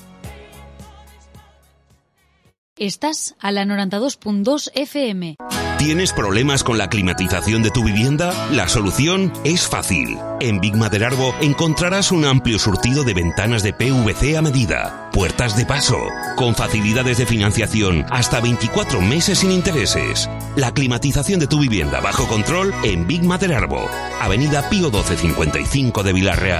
Estás a la 92.2 FM. ¿Tienes problemas con la climatización de tu vivienda? La solución es fácil. En Big Maderarbo encontrarás un amplio surtido de ventanas de PVC a medida, puertas de paso, con facilidades de financiación hasta 24 meses sin intereses. La climatización de tu vivienda bajo control en Big Maderarbo, Avenida Pío 1255 de Vilarreal.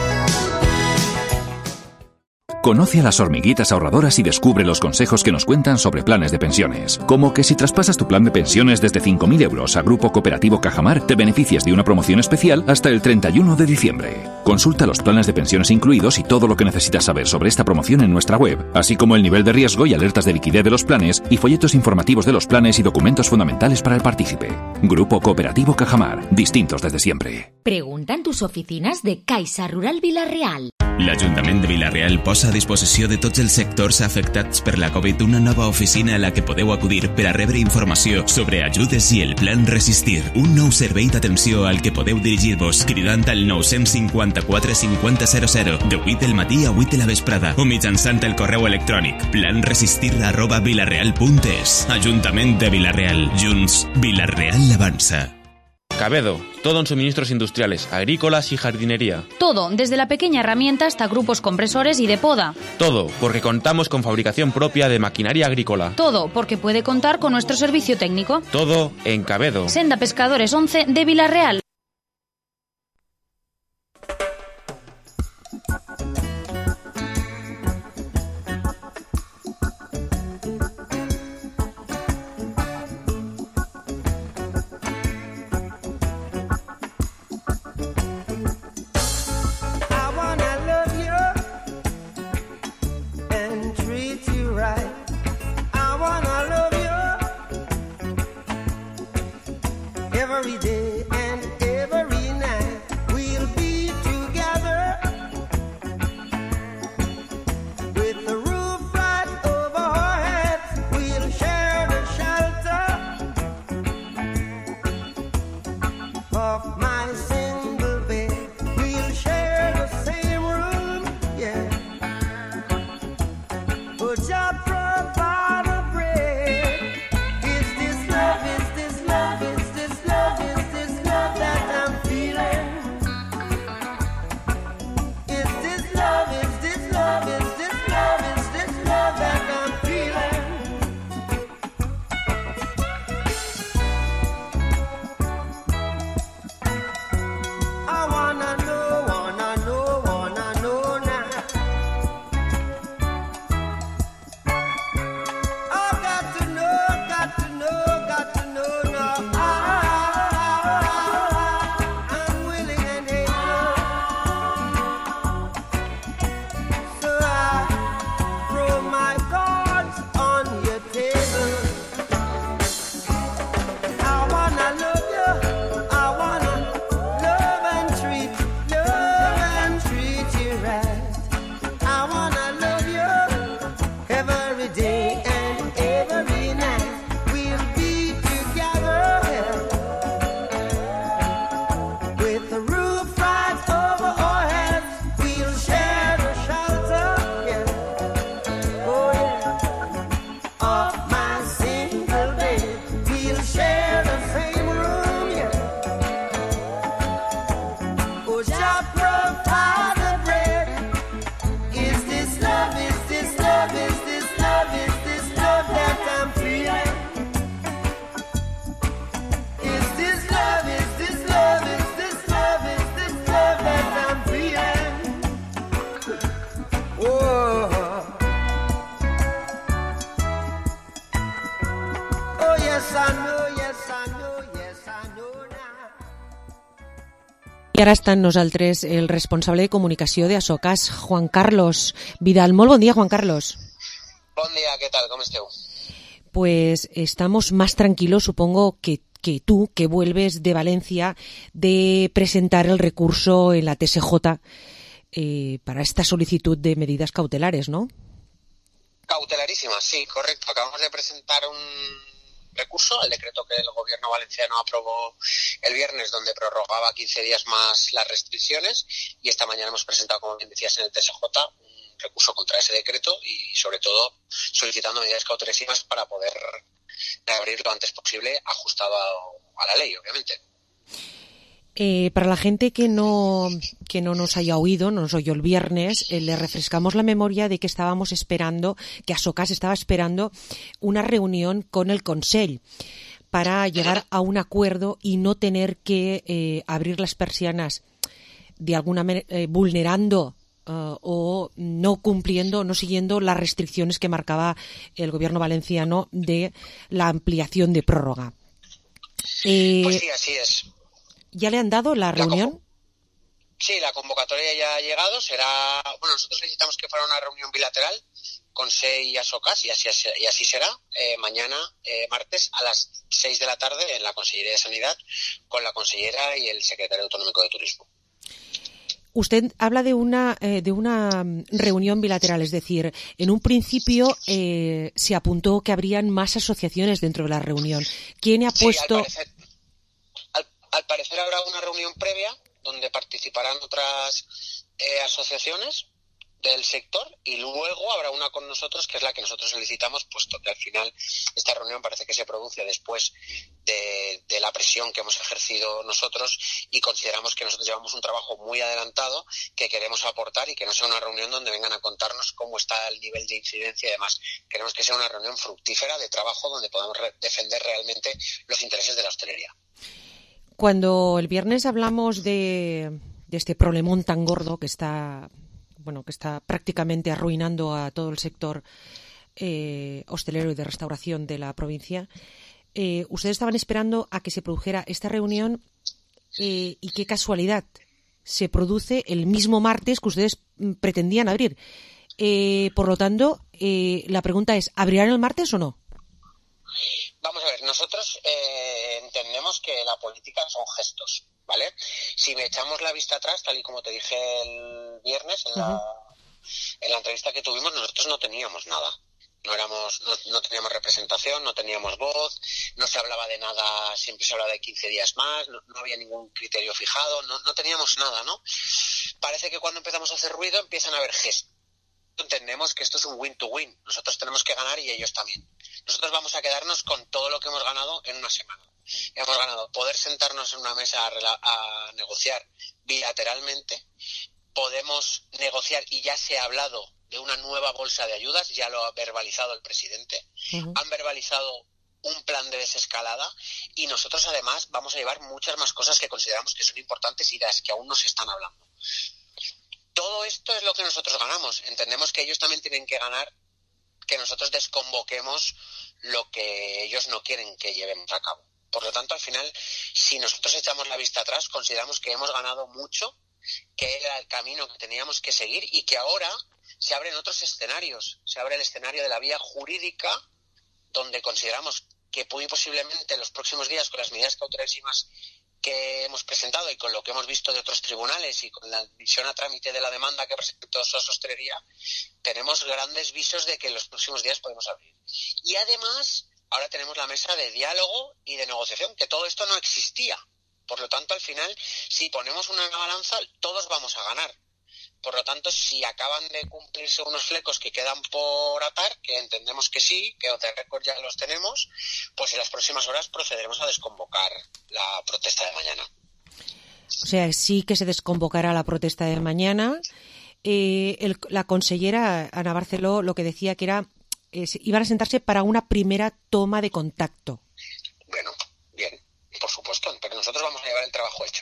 Conoce a las hormiguitas ahorradoras y descubre los consejos que nos cuentan sobre planes de pensiones. Como que si traspasas tu plan de pensiones desde 5.000 euros a Grupo Cooperativo Cajamar, te beneficias de una promoción especial hasta el 31 de diciembre. Consulta los planes de pensiones incluidos y todo lo que necesitas saber sobre esta promoción en nuestra web, así como el nivel de riesgo y alertas de liquidez de los planes y folletos informativos de los planes y documentos fundamentales para el partícipe. Grupo Cooperativo Cajamar, distintos desde siempre. Pregunta en tus oficinas de Caixa Rural Vilareal. L'Ajuntament de Vilareal posa a disposició de tots els sectors afectats per la Covid una nova oficina a la que podeu acudir per a rebre informació sobre ajudes i el Plan Resistir. Un nou servei d'atenció al que podeu dirigir-vos cridant al 954 5000 de 8 del matí a 8 de la vesprada o mitjançant el correu electrònic planresistir@vilareal.es. Ajuntament de Vilareal. Junts, Vilareal avança. Cabedo, todo en suministros industriales, agrícolas y jardinería. Todo, desde la pequeña herramienta hasta grupos compresores y de poda. Todo, porque contamos con fabricación propia de maquinaria agrícola. Todo, porque puede contar con nuestro servicio técnico. Todo en Cabedo. Senda Pescadores 11 de Vilareal. Every day and every night we'll be together with the roof right over our heads. We'll share the shelter of my single bed. We'll share the same room, yeah. But just provide a bread. Is this love? Is this love? Is this love? Is this love that I'm feeling? Is this love? Is this love? Is this love? Is this love that I'm feeling? I wanna know now. I got to know now. I'm willing and able. So I throw my cards on your table. I wanna love you. I wanna love and treat you right. I wanna love you every day and every night. We'll be together with the roof right over our heads. We'll share the shelter, yeah. Oh yeah, of my single bed. We'll share the same room, yeah. Oh, just provide the bread. Is this love? Is this love? Is this love? Is this love that I'm feeling? Is this love? Is this love? Is this love? Is this love that I'm feeling? Oh, oh yes I know, yes I know, yes I know now. I ara està amb nosaltres el responsable de comunicació de Asocas, Juan Carlos Vidal. Molt bon dia, Juan Carlos. Bon dia, ¿qué tal? ¿Cómo esteu? Pues estamos más tranquilos, supongo, que tú, que vuelves de Valencia, de presentar el recurso en la TSJ para esta solicitud de medidas cautelares, ¿no? Cautelarísimas, sí, correcto. Acabamos de presentar un recurso al decreto que el gobierno valenciano aprobó el viernes, donde prorrogaba 15 días más las restricciones, y esta mañana hemos presentado, como bien decías, en el TSJ un recurso contra ese decreto y, sobre todo, solicitando medidas cautelarísimas para poder abrir lo antes posible, ajustado a la ley, obviamente. Para la gente que no nos haya oído, no nos oyó el viernes, le refrescamos la memoria de que estábamos esperando, que Asocas estaba esperando una reunión con el Consell para llegar a un acuerdo y no tener que abrir las persianas de alguna manera, vulnerando o no cumpliendo, no siguiendo las restricciones que marcaba el gobierno valenciano de la ampliación de prórroga. Pues sí, así es. ¿Ya le han dado la reunión? Sí, la convocatoria ya ha llegado. Bueno, nosotros necesitamos que fuera una reunión bilateral con SEI y Asocas, y así será mañana, martes, a las 6 de la tarde en la Consellería de Sanidad, con la consellera y el secretario autonómico de Turismo. Usted habla de una reunión bilateral, es decir, en un principio se apuntó que habrían más asociaciones dentro de la reunión. ¿Quién ha puesto...? Al parecer habrá una reunión previa donde participarán otras asociaciones del sector, y luego habrá una con nosotros, que es la que nosotros solicitamos, puesto que al final esta reunión parece que se produce después de la presión que hemos ejercido nosotros, y consideramos que nosotros llevamos un trabajo muy adelantado que queremos aportar, y que no sea una reunión donde vengan a contarnos cómo está el nivel de incidencia y demás. Queremos que sea una reunión fructífera de trabajo donde podamos defender realmente los intereses de la hostelería. Cuando el viernes hablamos de este problemón tan gordo que está prácticamente arruinando a todo el sector hostelero y de restauración de la provincia, ustedes estaban esperando a que se produjera esta reunión, y qué casualidad, se produce el mismo martes que ustedes pretendían abrir. Por lo tanto, la pregunta es, ¿abrirán el martes o no? Vamos a ver, nosotros entendemos que la política son gestos, ¿vale? Si me echamos la vista atrás, tal y como te dije el viernes en la entrevista que tuvimos, nosotros no teníamos nada. No teníamos representación, no teníamos voz, no se hablaba de nada, siempre se hablaba de 15 días más, no había ningún criterio fijado, no teníamos nada, ¿no? Parece que cuando empezamos a hacer ruido empiezan a haber gestos. Entendemos que esto es un win-to-win. Nosotros tenemos que ganar y ellos también. Nosotros vamos a quedarnos con todo lo que hemos ganado en una semana. Hemos ganado poder sentarnos en una mesa a negociar bilateralmente. Podemos negociar, y ya se ha hablado de una nueva bolsa de ayudas, ya lo ha verbalizado el presidente. Han verbalizado un plan de desescalada, y nosotros además vamos a llevar muchas más cosas que consideramos que son importantes y de las que aún no se están hablando. Todo esto es lo que nosotros ganamos. Entendemos que ellos también tienen que ganar, que nosotros desconvoquemos lo que ellos no quieren que llevemos a cabo. Por lo tanto, al final, si nosotros echamos la vista atrás, consideramos que hemos ganado mucho, que era el camino que teníamos que seguir, y que ahora se abren otros escenarios. Se abre el escenario de la vía jurídica, donde consideramos que muy posiblemente en los próximos días, con las medidas cautelarísimas que hemos presentado y con lo que hemos visto de otros tribunales y con la admisión a trámite de la demanda que presentó SOS Hostelería, tenemos grandes visos de que en los próximos días podemos abrir. Y además, ahora tenemos la mesa de diálogo y de negociación, que todo esto no existía. Por lo tanto, al final, si ponemos una balanza, todos vamos a ganar. Por lo tanto, si acaban de cumplirse unos flecos que quedan por atar, que entendemos que sí, que de récord ya los tenemos, pues en las próximas horas procederemos a desconvocar la protesta de mañana. O sea, sí que se desconvocará la protesta de mañana. La consellera Ana Barceló lo que decía que era iban a sentarse para una primera toma de contacto. Bueno, bien, por supuesto, pero nosotros vamos a llevar el trabajo hecho.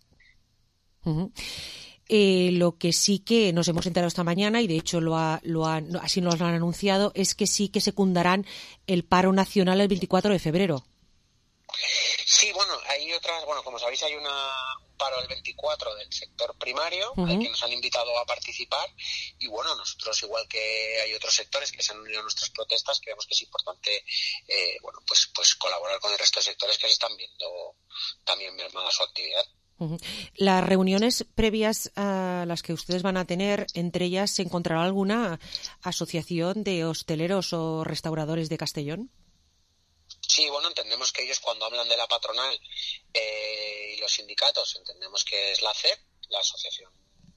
Lo que sí que nos hemos enterado esta mañana, y de hecho así nos lo han anunciado, es que sí que secundarán el paro nacional el 24 de febrero. Sí, bueno, hay otras, como sabéis, hay un paro el 24 del sector primario, al que nos han invitado a participar, y bueno, nosotros, igual que hay otros sectores que se han unido a nuestras protestas, creemos que es importante pues colaborar con el resto de sectores que se están viendo también mermada su actividad. Las reuniones previas a las que ustedes van a tener, entre ellas, ¿se encontrará alguna asociación de hosteleros o restauradores de Castellón? Sí, bueno, entendemos que ellos, cuando hablan de la patronal y los sindicatos, entendemos que es la CEP, la Asociación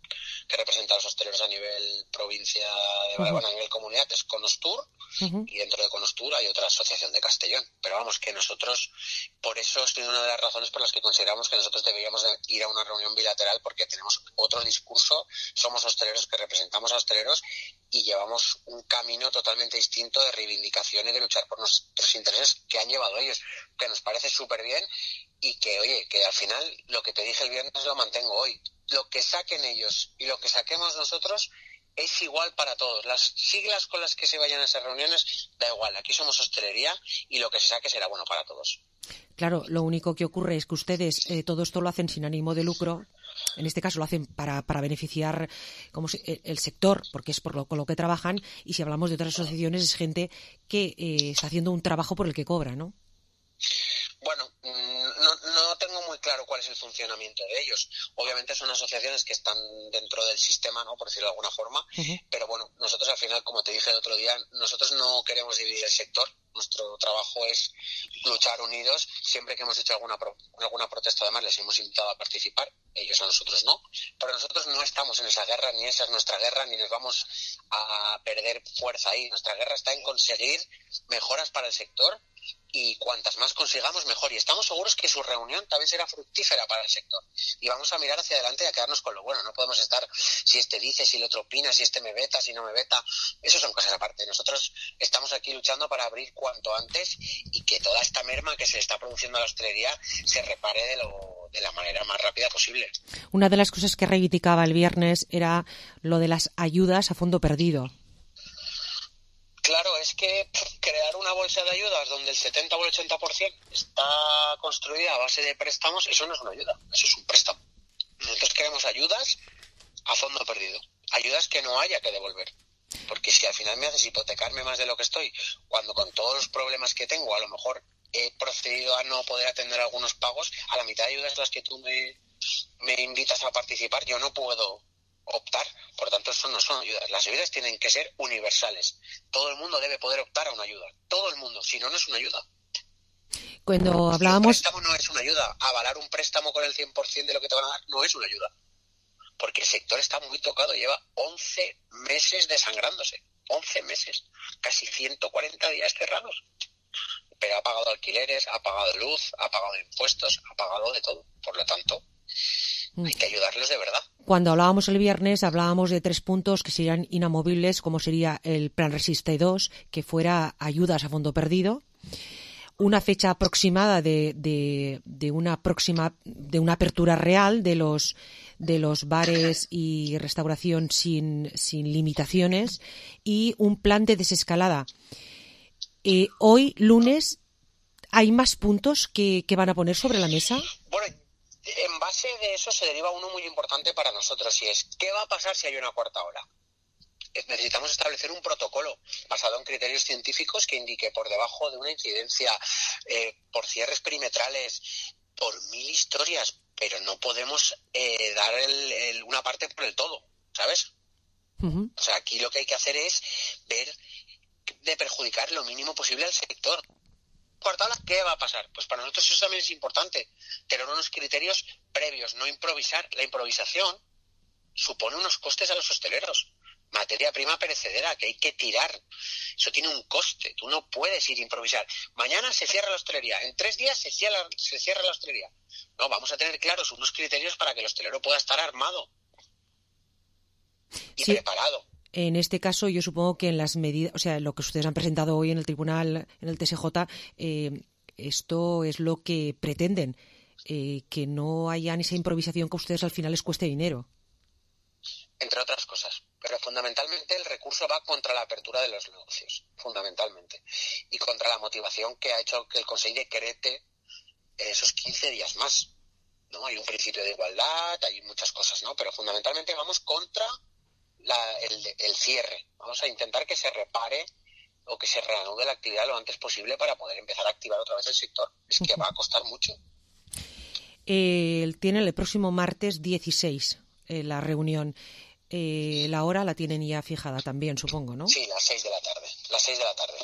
que representa a los hosteleros a nivel provincia de Badalona, a nivel comunidad, es Conostur, y dentro de Conostur hay otra asociación de Castellón. Pero vamos, que nosotros, por eso es una de las razones por las que consideramos que nosotros deberíamos ir a una reunión bilateral, porque tenemos otro discurso, somos hosteleros que representamos a hosteleros y llevamos un camino totalmente distinto de reivindicación y de luchar por nuestros intereses que han llevado ellos, que nos parece súper bien y que, oye, que al final lo que te dije el viernes lo mantengo hoy. Lo que saquen ellos y lo que saquemos nosotros es igual para todos. Las siglas con las que se vayan a esas reuniones da igual. Aquí somos hostelería y lo que se saque será bueno para todos. Claro, lo único que ocurre es que ustedes todo esto lo hacen sin ánimo de lucro. En este caso lo hacen para beneficiar el sector, porque es con lo que trabajan. Y si hablamos de otras asociaciones, es gente que está haciendo un trabajo por el que cobra, ¿no? Bueno, no tengo muy claro cuál es el funcionamiento de ellos. Obviamente son asociaciones que están dentro del sistema, ¿no? Por decirlo de alguna forma. Pero bueno, nosotros al final, como te dije el otro día, nosotros no queremos dividir el sector. Nuestro trabajo es luchar unidos. Siempre que hemos hecho alguna protesta, además les hemos invitado a participar. Ellos a nosotros no. Pero nosotros no estamos en esa guerra, ni esa es nuestra guerra, ni nos vamos a perder fuerza ahí. Nuestra guerra está en conseguir mejoras para el sector. Y cuantas más consigamos, mejor. Y estamos seguros que su reunión también será fructífera para el sector. Y vamos a mirar hacia adelante y a quedarnos con lo bueno. No podemos estar si este dice, si el otro opina, si este me veta, si no me veta. Eso son cosas aparte. Nosotros estamos aquí luchando para abrir cuanto antes y que toda esta merma que se está produciendo a la hostelería se repare de la manera más rápida posible. Una de las cosas que reivindicaba el viernes era lo de las ayudas a fondo perdido. Claro, es que crear una bolsa de ayudas donde el 70 o el 80% está construida a base de préstamos, eso no es una ayuda, eso es un préstamo. Nosotros queremos ayudas a fondo perdido, ayudas que no haya que devolver. Porque si al final me haces hipotecarme más de lo que estoy, cuando con todos los problemas que tengo, a lo mejor he procedido a no poder atender algunos pagos, a la mitad de ayudas las que tú me invitas a participar, yo no puedo optar. Por tanto, eso no son ayudas. Las ayudas tienen que ser universales. Todo el mundo debe poder optar a una ayuda. Todo el mundo. Si no, no es una ayuda. Cuando hablábamos... Un préstamo no es una ayuda. Avalar un préstamo con el 100% de lo que te van a dar no es una ayuda. Porque el sector está muy tocado. Lleva 11 meses desangrándose. 11 meses. Casi 140 días cerrados. Pero ha pagado alquileres, ha pagado luz, ha pagado impuestos, ha pagado de todo. Por lo tanto, hay que ayudarlos de verdad. Cuando hablábamos el viernes, hablábamos de 3 puntos que serían inamovibles, como sería el Plan Resiste 2, que fuera ayudas a fondo perdido, una fecha aproximada de una apertura real de los bares y restauración sin limitaciones y un plan de desescalada. Hoy, lunes, ¿hay más puntos que van a poner sobre la mesa? Bueno, en base de eso se deriva uno muy importante para nosotros y es ¿qué va a pasar si hay una cuarta ola? Necesitamos establecer un protocolo basado en criterios científicos que indique por debajo de una incidencia, por cierres perimetrales, por 1000 historias, pero no podemos dar una parte por el todo, ¿sabes? O sea, aquí lo que hay que hacer es ver de perjudicar lo mínimo posible al sector. Cuarta ola, ¿qué va a pasar? Pues para nosotros eso también es importante, tener unos criterios previos, no improvisar. La improvisación supone unos costes a los hosteleros. Materia prima perecedera que hay que tirar. Eso tiene un coste. Tú no puedes ir a improvisar. Mañana se cierra la hostelería. En 3 días se cierra la hostelería. No, vamos a tener claros unos criterios para que el hostelero pueda estar armado y preparado. En este caso, yo supongo que en las medidas, o sea, lo que ustedes han presentado hoy en el tribunal, en el TSJ, esto es lo que pretenden, que no haya esa improvisación que a ustedes al final les cueste dinero. Entre otras cosas. Pero fundamentalmente el recurso va contra la apertura de los negocios, fundamentalmente. Y contra la motivación que ha hecho que el Consejo decrete esos 15 días más. ¿No? Hay un principio de igualdad, hay muchas cosas, ¿no? Pero fundamentalmente vamos contra el cierre. Vamos a intentar que se repare o que se reanude la actividad lo antes posible para poder empezar a activar otra vez el sector. Es que va a costar mucho. Tienen el próximo martes 16 la reunión. La hora la tienen ya fijada también, supongo, ¿no? Sí, las 6 de la tarde. Las 6 de la tarde.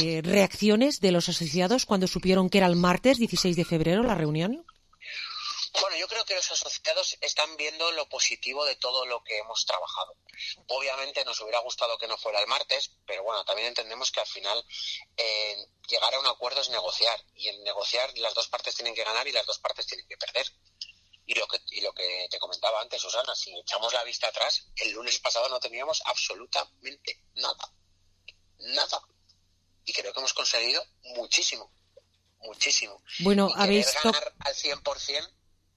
¿Reacciones de los asociados cuando supieron que era el martes 16 de febrero la reunión? Bueno, yo creo que los asociados están viendo lo positivo de todo lo que hemos trabajado. Obviamente nos hubiera gustado que no fuera el martes, pero bueno, también entendemos que al final llegar a un acuerdo es negociar, y en negociar las dos partes tienen que ganar y las dos partes tienen que perder. Y lo que te comentaba antes, Susana, si echamos la vista atrás, el lunes pasado no teníamos absolutamente nada. Y creo que hemos conseguido muchísimo. Bueno, habéis ganar al 100%.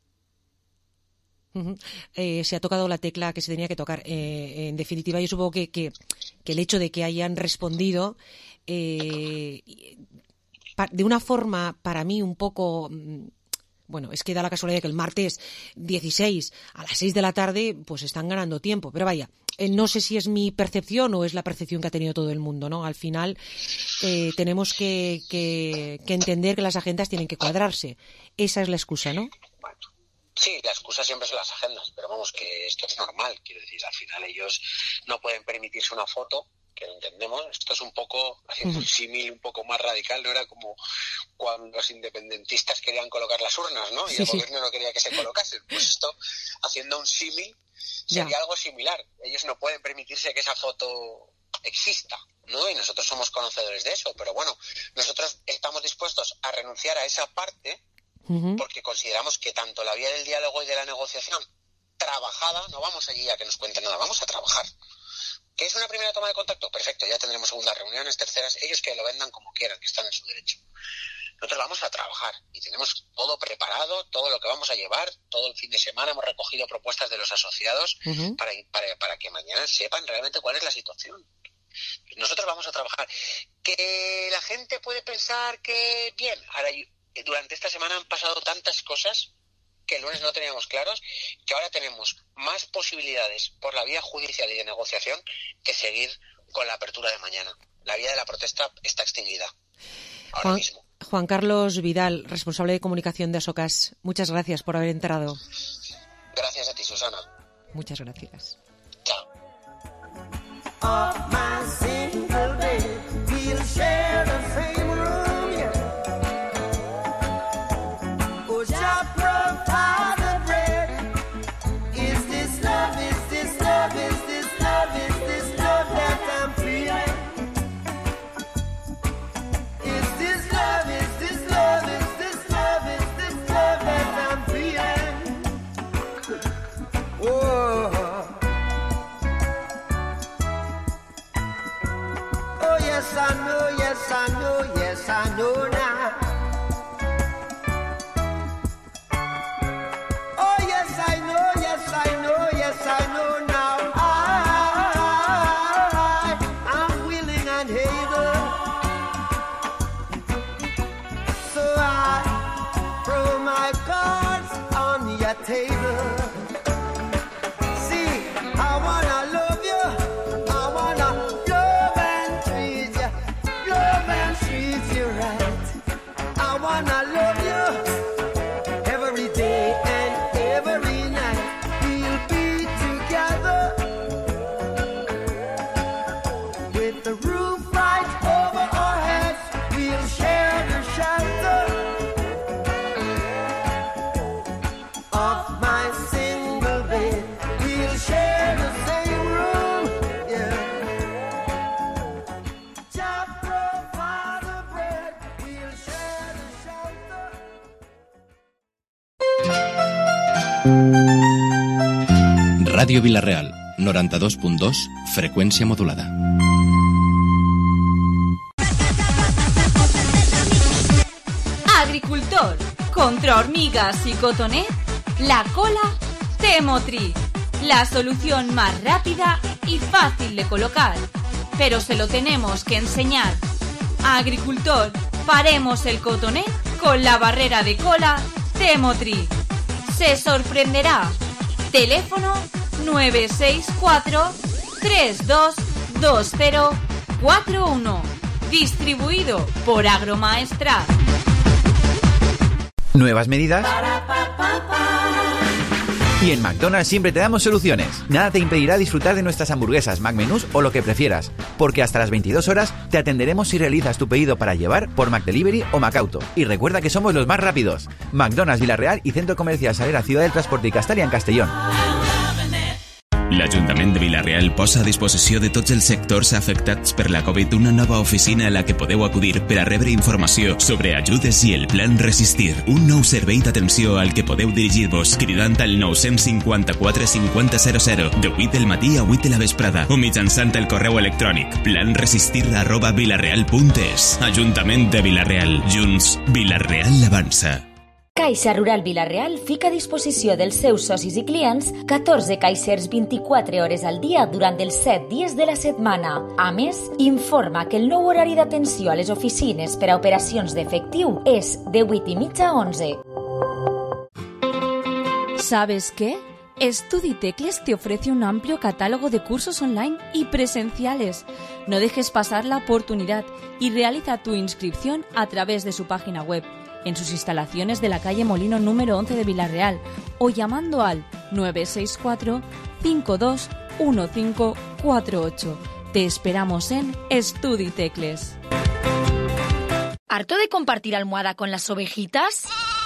Se ha tocado la tecla que se tenía que tocar. En definitiva, yo supongo que el hecho de que hayan respondido de una forma, para mí, un poco... Bueno, es que da la casualidad que el martes 16 a las 6 de la tarde pues están ganando tiempo. Pero vaya, no sé si es mi percepción o es la percepción que ha tenido todo el mundo, ¿no? Al final tenemos que entender que las agendas tienen que cuadrarse. Esa es la excusa, ¿no? Sí, la excusa siempre son las agendas, pero vamos, que esto es normal. Quiero decir, al final ellos no pueden permitirse una foto, que lo entendemos. Esto es un poco, haciendo un símil un poco más radical, ¿no? Era como cuando los independentistas querían colocar las urnas, ¿no? Y el gobierno no quería que se colocasen. Pues esto, haciendo un símil, sería algo similar. Ellos no pueden permitirse que esa foto exista, ¿no? Y nosotros somos conocedores de eso, pero bueno, nosotros estamos dispuestos a renunciar a esa parte porque consideramos que tanto la vía del diálogo y de la negociación trabajada, no vamos allí a que nos cuenten nada, vamos a trabajar. ¿Qué es una primera toma de contacto? Perfecto, ya tendremos segundas reuniones, terceras, ellos que lo vendan como quieran, que están en su derecho. Nosotros vamos a trabajar y tenemos todo preparado, todo lo que vamos a llevar, todo el fin de semana hemos recogido propuestas de los asociados para que mañana sepan realmente cuál es la situación. Nosotros vamos a trabajar. Que la gente puede pensar que, bien, ahora durante esta semana han pasado tantas cosas que el lunes no teníamos claros, que ahora tenemos más posibilidades por la vía judicial y de negociación que seguir con la apertura de mañana. La vía de la protesta está extinguida ahora mismo. Juan Carlos Vidal, responsable de comunicación de Asocas, muchas gracias por haber entrado. Gracias a ti, Susana. Muchas gracias. Chao. Yes, I know now. Oh, yes, I know now. I'm willing and able. So I throw my cards on your table. See, I wanna love you. I wanna love and treat you. Love and treat you right. I wanna love you every day and every night. We'll be together with the roof right over our heads. We'll share the shelter of my single bed. We'll share the same room, yeah. Just provide the bread. We'll share the shelter. Ràdio Vila-real, 92.2, freqüència modulada. Agricultor, contra hormigas y cotonet, la cola Temotri, la solución más rápida y fácil de colocar, pero se lo tenemos que enseñar. Agricultor, paremos el cotonet con la barrera de cola Temotri. Se sorprenderá. Teléfono 964 322041. Distribuido por Agromaestrat. Nuevas medidas. Y en McDonald's siempre te damos soluciones. Nada te impedirá disfrutar de nuestras hamburguesas, McMenús o lo que prefieras, porque hasta las 22 horas te atenderemos si realizas tu pedido para llevar por McDelivery o McAuto. Y recuerda que somos los más rápidos. McDonald's Vila-real i Centro Comercial Salera Ciudad del Transporte i Castellà en Castellón. L'Ajuntament de Vila-real posa a disposició de tots els sectors afectats per la Covid una nova oficina a la que podeu acudir per a rebre informació sobre ajudes i el plan Resistir. Un nou servei d'atenció al que podeu dirigir-vos cridant al 954 5000 de 8 del matí a 8 de la vesprada o mitjançant el correu electrònic planresistir@vilareal.es. Ajuntament de Vila-real. Junts, Vila-real avança. Caixa Rural Vila-real fica a disposició dels seus socis i clients 14 caixers 24 hores al dia durant els 7 dies de la setmana. A més, informa que el nou horari d'atenció a les oficines per a operacions d'efectiu és de 8:30 a 11. ¿Sabes qué? Estuditecles te ofrece un amplio catálogo de cursos online y presenciales. No dejes pasar la oportunidad y realiza tu inscripción a través de su página web, en sus instalaciones de la calle Molino número 11 de Vila-real o llamando al 964 521548. Te esperamos en Estuditecles. ¿Harto de compartir almohada con las ovejitas?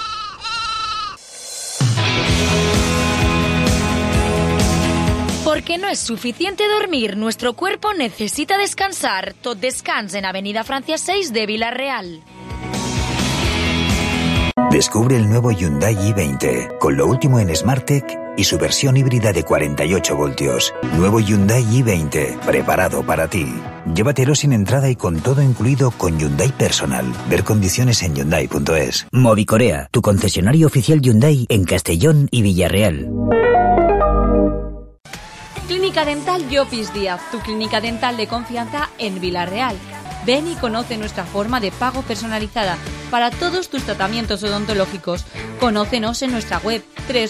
Porque no es suficiente dormir, nuestro cuerpo necesita descansar. Tot descans en Avenida Francia 6 de Vila-real. Descubre el nuevo Hyundai i20, con lo último en SmartTech y su versión híbrida de 48 voltios. Nuevo Hyundai i20, preparado para ti. Llévatelo sin entrada y con todo incluido con Hyundai Personal. Ver condiciones en Hyundai.es. Movicorea, tu concesionario oficial Hyundai en Castellón y Villarreal. Clínica Dental Llopis Díaz, tu clínica dental de confianza en Vila-real. Ven y conoce nuestra forma de pago personalizada para todos tus tratamientos odontológicos. Conócenos en nuestra web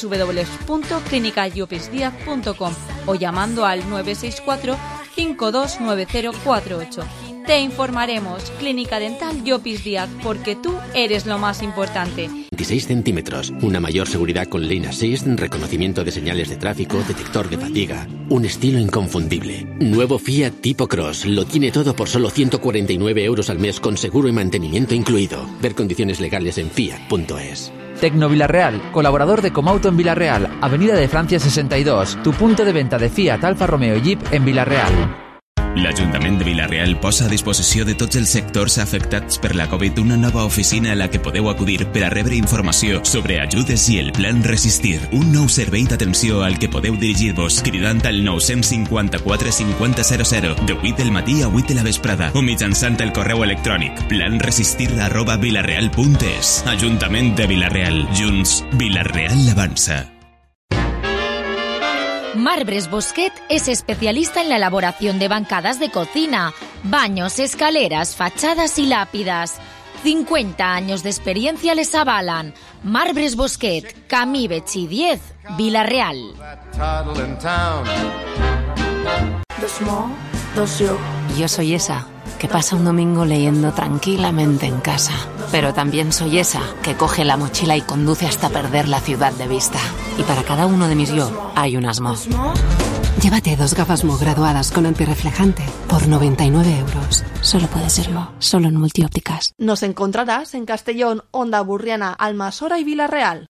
www.clinicallopisdiaz.com o llamando al 964 529048. Te informaremos. Clínica Dental Llopis Díaz, porque tú eres lo más importante. 26 centímetros, una mayor seguridad con Lane Assist, reconocimiento de señales de tráfico, detector de fatiga, un estilo inconfundible. Nuevo Fiat Tipo Cross, lo tiene todo por solo 149 euros al mes con seguro y mantenimiento incluido. Ver condiciones legales en fiat.es. Tecno Vila-real, colaborador de Comauto en Vila-real, Avenida de Francia 62, tu punto de venta de Fiat, Alfa Romeo i Jeep en Vila-real. L'Ajuntament de Vila-real posa a disposició de tots els sectors afectats per la Covid una nova oficina a la que podeu acudir per a rebre informació sobre ajudes i el plan Resistir. Un nou servei d'atenció al que podeu dirigir-vos cridant al 954 5000 de 8 del matí a 8 de la vesprada o mitjançant el correu electrònic planresistir@vilareal.es. Ajuntament de Vila-real. Junts, Vila-real avança. Marbres Bosquet es especialista en la elaboración de bancadas de cocina, baños, escaleras, fachadas y lápidas. 50 años de experiencia les avalan. Marbres Bosquet, Camí Betxí 10, Vila-real. Yo soy esa que pasa un domingo leyendo tranquilamente en casa. Pero también soy esa que coge la mochila y conduce hasta perder la ciudad de vista. Y para cada uno de mis yo hay un Asmo. Llévate 2 gafas Mo graduadas con antirreflejante por 99 euros. Solo puede serlo, solo en Multiópticas. Nos encontrarás en Castellón, Onda Burriana, Almassora i Vila-real.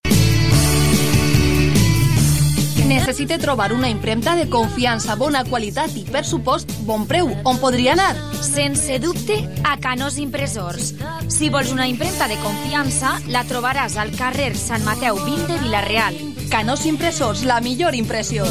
Necessite trobar una impremta de confiança, bona qualitat i, per supost, bon preu. On podria anar? Sense dubte, a Canós Impressors. Si vols una impremta de confiança, la trobaràs al carrer Sant Mateu 20 de Vila-real. Canós Impressors, la millor impressió.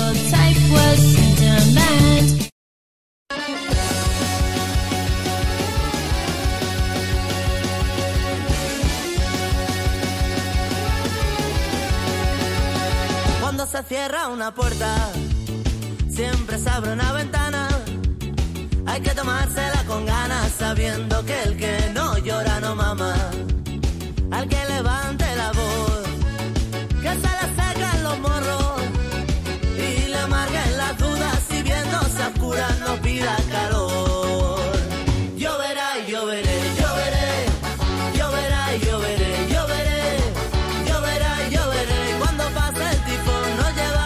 Cuando se cierra una puerta, siempre se abre una ventana. Hay que tomársela con ganas, sabiendo que el que no llora no mama. Al que levante la voz, que se le sequen los morros y le amarguen las dudas, y viéndose a oscuras no pida calor. Lloverá y lloveré, lloveré, lloverá y lloveré, lloveré, lloverá y lloveré. Cuando pase el tifón nos lleva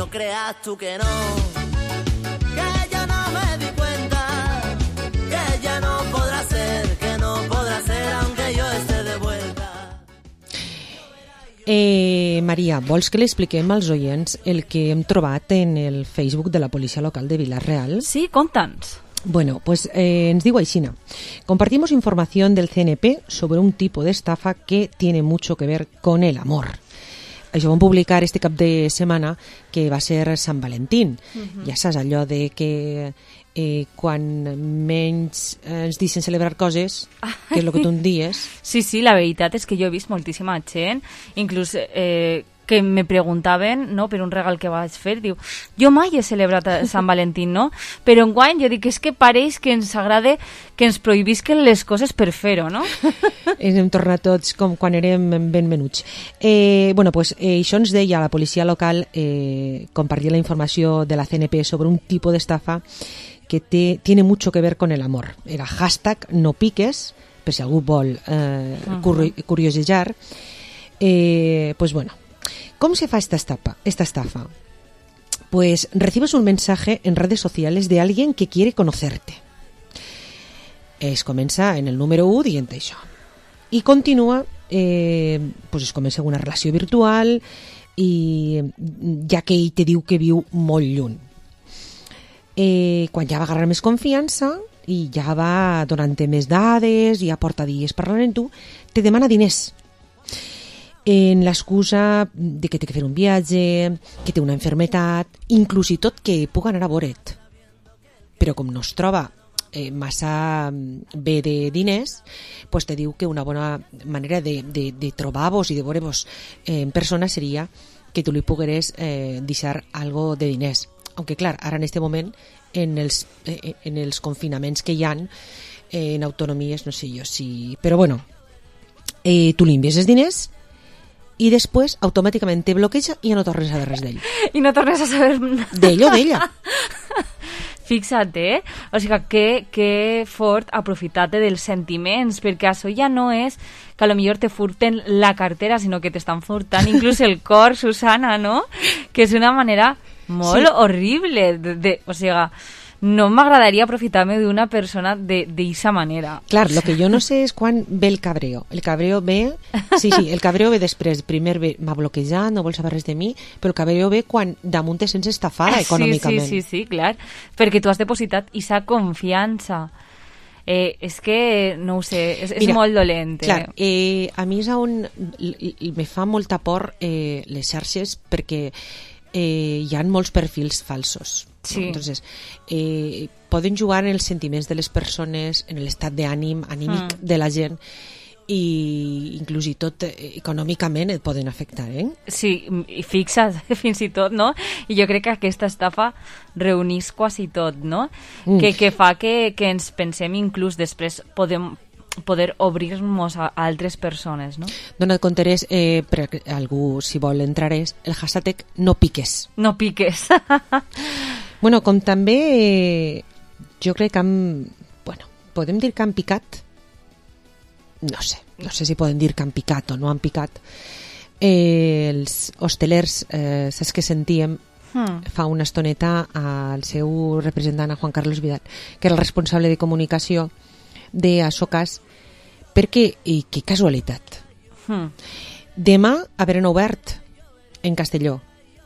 no creas tú que no, que yo no me di cuenta, que ya no podrá ser, que no podrá ser aunque yo esté de vuelta. Maria, vols que li expliquem als oients el que hem trobat en el Facebook de la policia local de Vila-real? Sí, conta'ns. Bueno, pues ens digo Aixina. Compartimos información del CNP sobre un tipo de estafa que tiene mucho que ver con el amor. Això vam publicar este cap de setmana que va ser Sant Valentín. Ja saps, allò de que quan menys ens deixen celebrar coses, que és el que tu em dies. Sí, sí, la veritat és que jo he vist moltíssima gent, inclús que me preguntaven, no, per un regal que vaig fer, diu, jo mai he celebrat Sant Valentín, no? Però enguany jo dic, és que pareix que ens agrada que ens prohibisquen les coses per fer-ho, no? Ens hem tornat tots com quan érem ben menuts. Bueno, pues això ens deia la policia local, compartia la informació de la CNP sobre un tipus d'estafa que tiene mucho que ver con el amor. Era hashtag no piques, per si algú vol curiosejar. Pues bueno, ¿cómo se fa esta estafa? Pues recibes un mensaje en redes sociales de alguien que quiere conocerte. Es comença en el número 1 dient això. I continua, pues es comença una relació virtual i ja que ell te diu que viu molt lluny. Quan ja va agarrar més confiança i ja va donant-te més dades, ja porta dies parlant amb tu, te demana diners. En l'excusa de que té que fer un viatge, que té una enfermetat, inclús i tot que puga anar a veure't. Però com no es troba massa bé de diners, pues te diu que una bona manera de trobar-vos i de veure-vos en persona seria que tu li pogueres deixar algo de diners. Aunque clar, ara en este moment en els confinaments que hi ha en autonomies, no sé jo si... Però bueno, tu li envies els diners i després automàticament te bloqueja i ja no tornes a saber res d'ell. I no tornes a saber... D'ell o d'ella. Fixa't, O sigui, que fort aprofitar-te dels sentiments, perquè això ja no és que potser te furten la cartera, sinó que t'estan furtant inclús el cor, Susana, no? Que és una manera molt horrible. O sigui, no m'agradaria aprofitar-me d'una persona d'eixa manera. Clar, el que jo no sé és quan ve el cabreo. El cabreo ve... Sí, el cabreo ve després. Primer m'ha bloquejat, no vol saber res de mi, però el cabreo ve quan damunt te sents estafada econòmicament. Sí, clar. Perquè tu has depositat aquesta confiança. És que, no ho sé, és molt dolent. Clar, a mi és on me fa molta por les xarxes perquè hi ha molts perfils falsos. Sí. Entonces, poden jugar en els sentiments de les persones, en l'estat anímic de la gent i inclús i tot econòmicament et poden afectar, Sí, i fixa't, fins i tot, no? I jo crec que aquesta estafa reunís quasi tot, no? Que fa que ens pensem inclús després poder obrir-nos a altres persones, no? Dona't compte, per algú, si vol entrar, és el hashtag no piques. No piques. Bueno, com també jo crec que podem dir que han picat, no sé si podem dir que han picat o no han picat, els hostelers, saps que sentíem fa una estoneta al seu representant, a Juan Carlos Vidal, que era el responsable de comunicació de Asocas, perquè, i que casualitat, demà haurem obert en Castelló.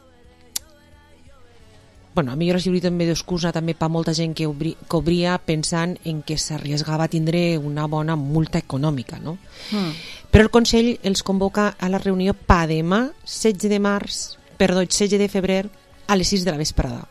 Bueno, a mi jo he rebut també d'excusa també per molta gent que obria pensant en que s'arriesgava a tindre una bona multa econòmica, no? Però el Consell els convoca a la reunió per demà, 16 de febrer, a les 6 de la vesprada.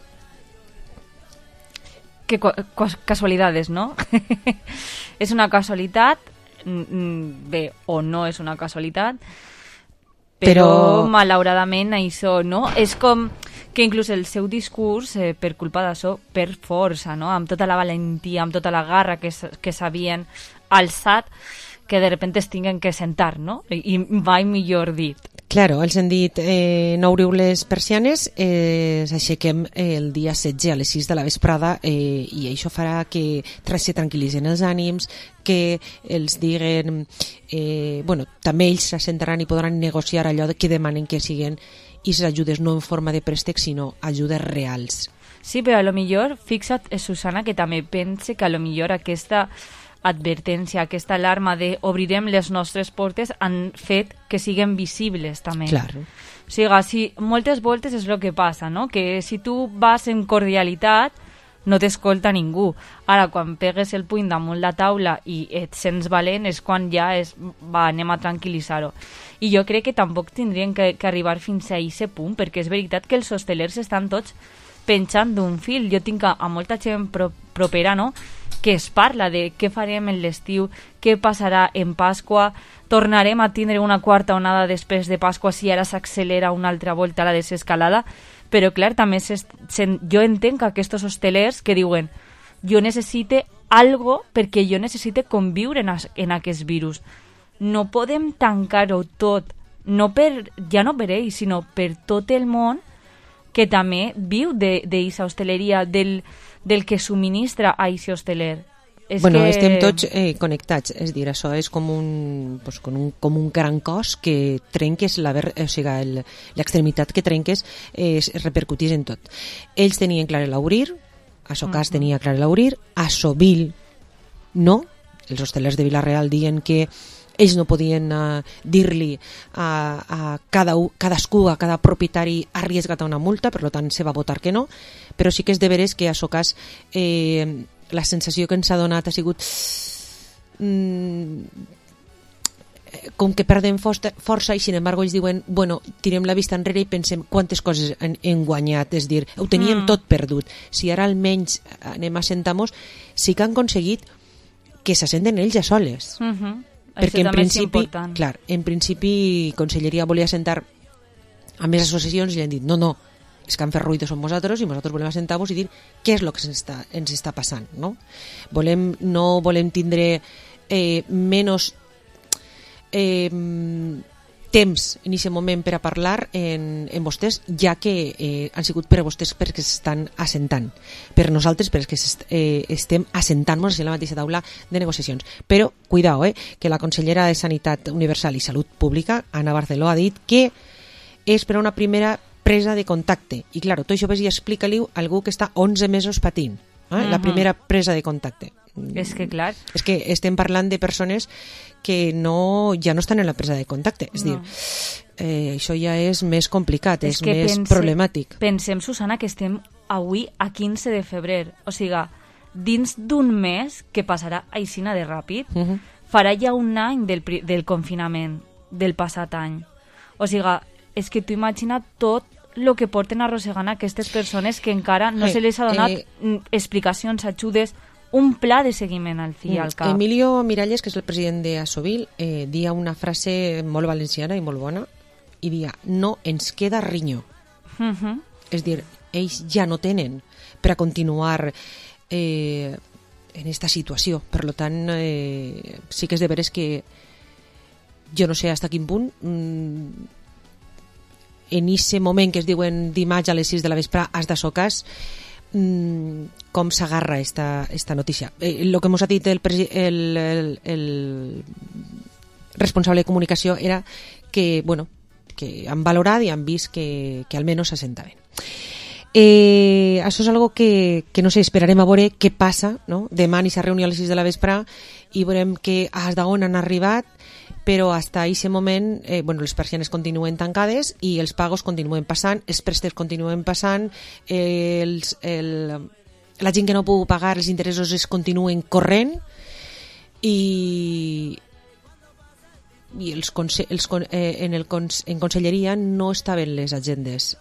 Que casualidades, no? És una casualitat, bé, o no és una casualitat, però malauradament això, no? És com que inclús el seu discurs, per culpa d'això, per força, no? Amb tota la valentia, amb tota la garra que s'havien alçat, que de repente es tinguen que sentar, no? I mai millor dit. Claro, els han dit no obriu les persianes, s'aixequem el dia 16 a les 6 de la vesprada i això farà que se tranquil·litzen els ànims, que els diguen... bueno, també ells s'assentaran i podran negociar allò que demanen que siguin i les ajudes no en forma de préstec, sinó ajudes reals. Sí, però a lo millor, fixa't, Susana, que també pense que a lo millor aquesta advertència, aquesta alarma de obrirem les nostres portes han fet que siguin visibles també. Claro. O sigui, si moltes voltes és el que passa, no? Que si tu vas en cordialitat no t'escolta ningú. Ara, quan pegues el puny damunt la taula i et sents valent és quan ja anem a tranquil·litzar-ho. I jo crec que tampoc tindrien que arribar fins a aquest punt, perquè és veritat que els hostelers estan tots penjant d'un fil. Jo tinc a molta gent propera, no?, que es parla de què farem en l'estiu, què passarà en Pasqua, tornarem a tindre una quarta onada després de Pasqua si ara s'accelera una altra volta la desescalada. Però, clar, també jo entenc que aquests hostelers que diuen jo necessite algo perquè jo necessite conviure en aquest virus. No podem tancar-ho tot, ja no per ells, sinó per tot el món que també viu d'aquesta hosteleria, del que subministra a aquest hosteler. Estem tots connectats, és dir, això és com un gran cos que trenques, l'extremitat que trenques es repercutís en tot. Ells tenien clar l'obrir, a Socas tenia clar l'obrir, a Sovil no, els hostelers de Vila-real diuen que ells no podien dir-li a cadascú, a cada propietari arriesgat a una multa, per tant se va votar que no, però sí que és de veres que a Socas la sensació que ens ha donat ha sigut com que perdem força i sin embargo ells diuen, bueno, tirem la vista enrere i pensem quantes coses hem guanyat, és dir, ho teníem tot perdut, si ara almenys anem a sentar-nos, sí que han aconseguit que s'assenten ells a soles. Perquè en principi Conselleria volia sentar a més associacions i li han dit no, és que han fet ruïdo som vosaltres i nosaltres volem assentar-vos i dir què és el que ens està passant, no volem tindre menys temps en aquest moment per a parlar en vostès, ja que han sigut per a vostès perquè s'estan assentant, per nosaltres perquè estem assentant-nos a la mateixa taula de negociacions. Però, cuidao, que la consellera de Sanitat Universal i Salut Pública, Ana Barceló, ha dit que és per a una primera presa de contacte. I, clar, tot això ves i explica-li a algú que està 11 mesos patint. La primera presa de contacte. És que, clar... És que estem parlant de persones que ja no estan en la presa de contacte. És dir, això ja és més complicat, és més problemàtic. Pensem, Susana, que estem avui a 15 de febrer. O sigui, dins d'un mes, que passarà aixina de ràpid, farà ja un any del confinament del passat any. O sigui, és que tu imagina tot el que porten arrossegant aquestes persones que encara no se les ha donat explicacions, ajudes, un pla de seguiment al fi i al cap. Emilio Miralles, que és el president d'Asovil, dia una frase molt valenciana i molt bona, i dia, no ens queda riño. És dir, ells ja no tenen per a continuar en esta situació. Per tant, sí que és de veres que jo no sé fins a quin punt en aquest moment que es diuen dimarts a les 6 de la vespre has de Socas, com s'agarra esta notícia. El que ens ha dit el responsable de comunicació era que, bueno, que han valorat i han vist que almenys s'assentaven. Això és algo que no sé, esperarem a veure què passa, no? Demà ni s'ha reunió a les 6 de la vespre i veurem que fins d'on han arribat, però fins a aquest moment les persianes continuen tancades i els pagos continuen passant, els préstecs continuen passant, la gent que no pugui pagar els interessos es continuen corrent i en conselleria no estaven les agendes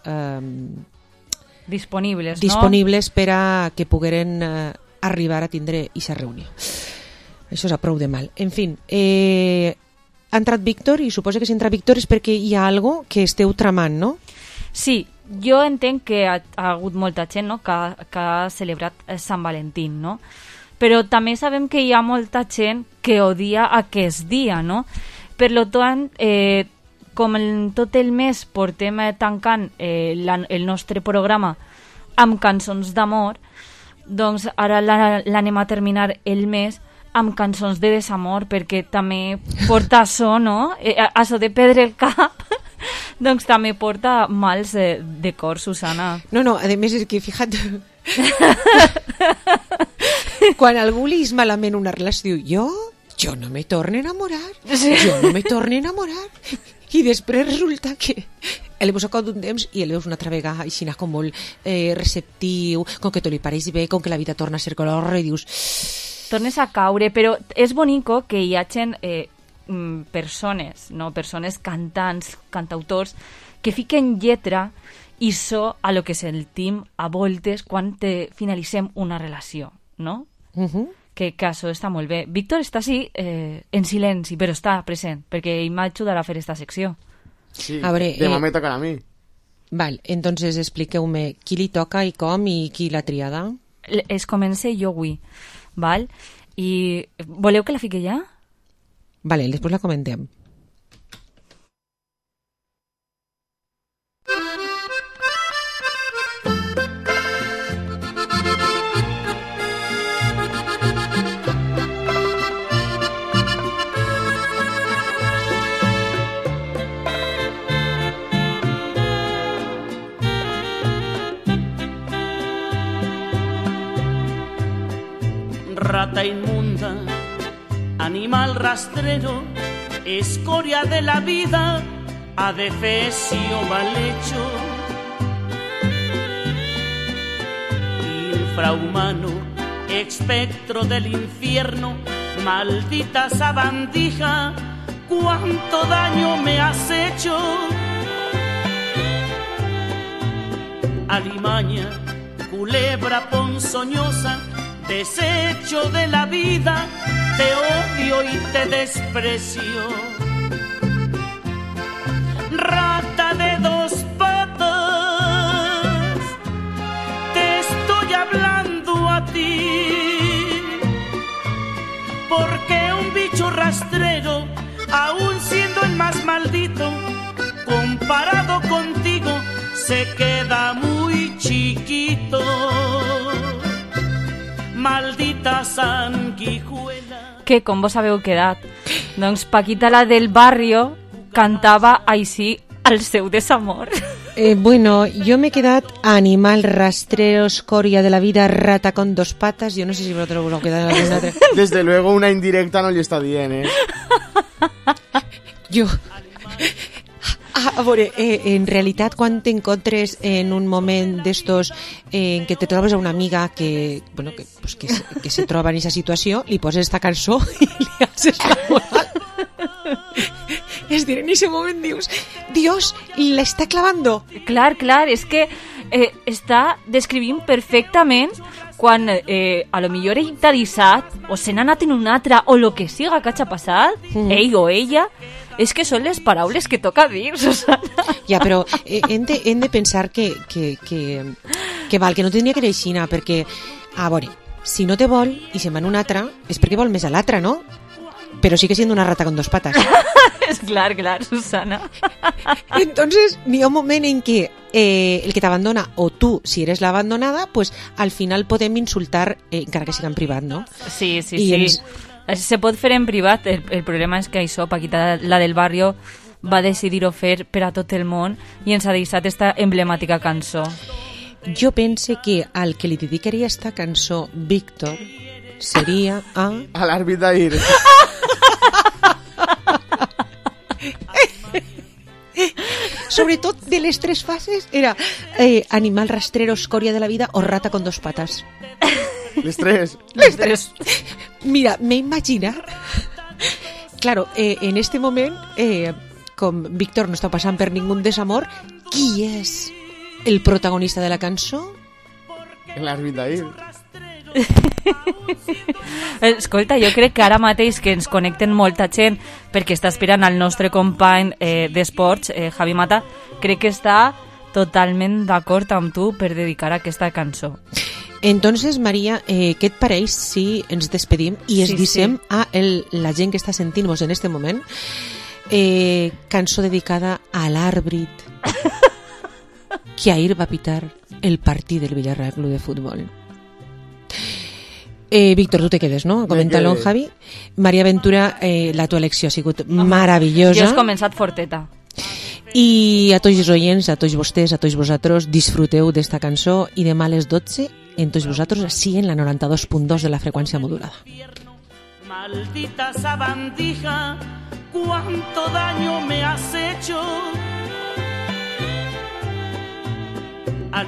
disponibles per a que pogueren arribar a tindre aquesta reunió. Això és a prou de mal. En fi, ha entrat Víctor i suposa que si entra Víctor és perquè hi ha algo que esteu tramant, no? Sí, jo entenc que ha hagut molta gent, no?, que ha celebrat Sant Valentín, no? Però també sabem que hi ha molta gent que odia aquest dia, no? Per tant, com tot el mes portem tancant el nostre programa amb cançons d'amor, doncs ara l'anem a terminar el mes amb cançons de desamor, perquè també porta això, no? Això de perdre el cap Doncs també porta mals de cor, Susana. No, a més és que, fíjate, quan algú li és malament una relació, jo no me torno a enamorar, i després resulta que l'he posat d'un temps i el veus una altra vegada així com molt receptiu, com que tot li pareix bé, com que la vida torna a ser color i dius... Tornes a caure, però és bonico que hi hagin persones, no? Persones cantants, cantautors, que fiquen lletra i so a lo que sentim a voltes quan finalitzem una relació, no? Que això està molt bé. Víctor està així en silenci, però està present, perquè ell m'ajudarà a fer esta secció. Sí, a veure, demà me tocarà a mi. Val, entonces expliqueu-me qui li toca i com i qui l'ha triada. Es comença jo avui, val? I voleu que la fique ja? Vale, després la comentem. Rata inmunda, animal rastrero, escoria de la vida, adefesio mal hecho, infrahumano, espectro del infierno, maldita sabandija, cuánto daño me has hecho. Alimaña, culebra ponzoñosa, desecho de la vida, te odio y te desprecio. Rata de dos patas, te estoy hablando a ti, porque un bicho rastrero, aun siendo el más maldito, comparado contigo, se queda muy chiquito. Maldita sanguijuela. Que, com vos habeu quedat? Doncs Paquita, la del barrio, cantava així al seu desamor. Bueno, yo me he quedado animal rastrero, escoria de la vida, rata con dos patas. Yo no sé si vosotros os lo quedáis en la otra. Desde luego una indirecta no le está bien, ¿eh? Yo... A veure, en realitat, quan t'encontres en un moment d'estos en què te trobes a una amiga que se troba en aquesta situació, li poses esta cançó i li haces la moral. És dir, en aquest moment dius, Dios, la està clavando. Clar, és que està descrivint perfectament quan a lo millor ell t'ha deixat o se n'ha anat en un altre o lo que siga que hagi passat, ell o ella. És que són les paraules que toca dir, Susana. Ja, però hem de pensar que val, que no tindria que ser així, perquè, a veure, si no te vol i se'n va en un altre, és perquè vol més a l'altre, no? Però sigue siendo una rata con dos patas. És clar, Susana. Entonces, n'hi ha un moment en què el que t'abandona, o tu, si eres l'abandonada, pues al final podem insultar, encara que siga en privat, no? Sí. Se pot fer en privat, el problema és que això, Paquita, la del barrio, va decidir-ho fer per a tot el món i ens ha deixat esta emblemàtica cançó. Jo pense que al que li dedicaria esta cançó, Víctor, seria a... A l'àrbit d'ahir. Sobretot de les tres fases era animal rastrero, escoria de la vida o rata con dos patas. Les tres. Mira, me imagina. Claro, en este moment, com Víctor no està passant per ningú desamor, qui és el protagonista de la cançó? L'àrbit d'ahir. Escolta, jo crec que ara mateix que ens connecten molta gent perquè està esperant al nostre company d'esports, Javi Mata, crec que està totalment d'acord amb tu per dedicar aquesta cançó. Entonces, Maria, què et pareix si ens despedim i es dicem a la gent que està sentint-nos en este moment cançó dedicada a l'àrbit que ahir va pitar el partit del Villarreal Club de Futbol. Víctor, tu te quedes, no? Comenta-lo, Javi. Maria Ventura, la tua elecció ha sigut meravellosa. Jo he començat forteta. I a tots els oients, a tots vostès, a tots vosaltres, disfruteu d'esta cançó i demà a les 12 en tots vosaltres així en la 92.2 de la freqüència modulada. Maldita sabandija, cuánto daño me has hecho.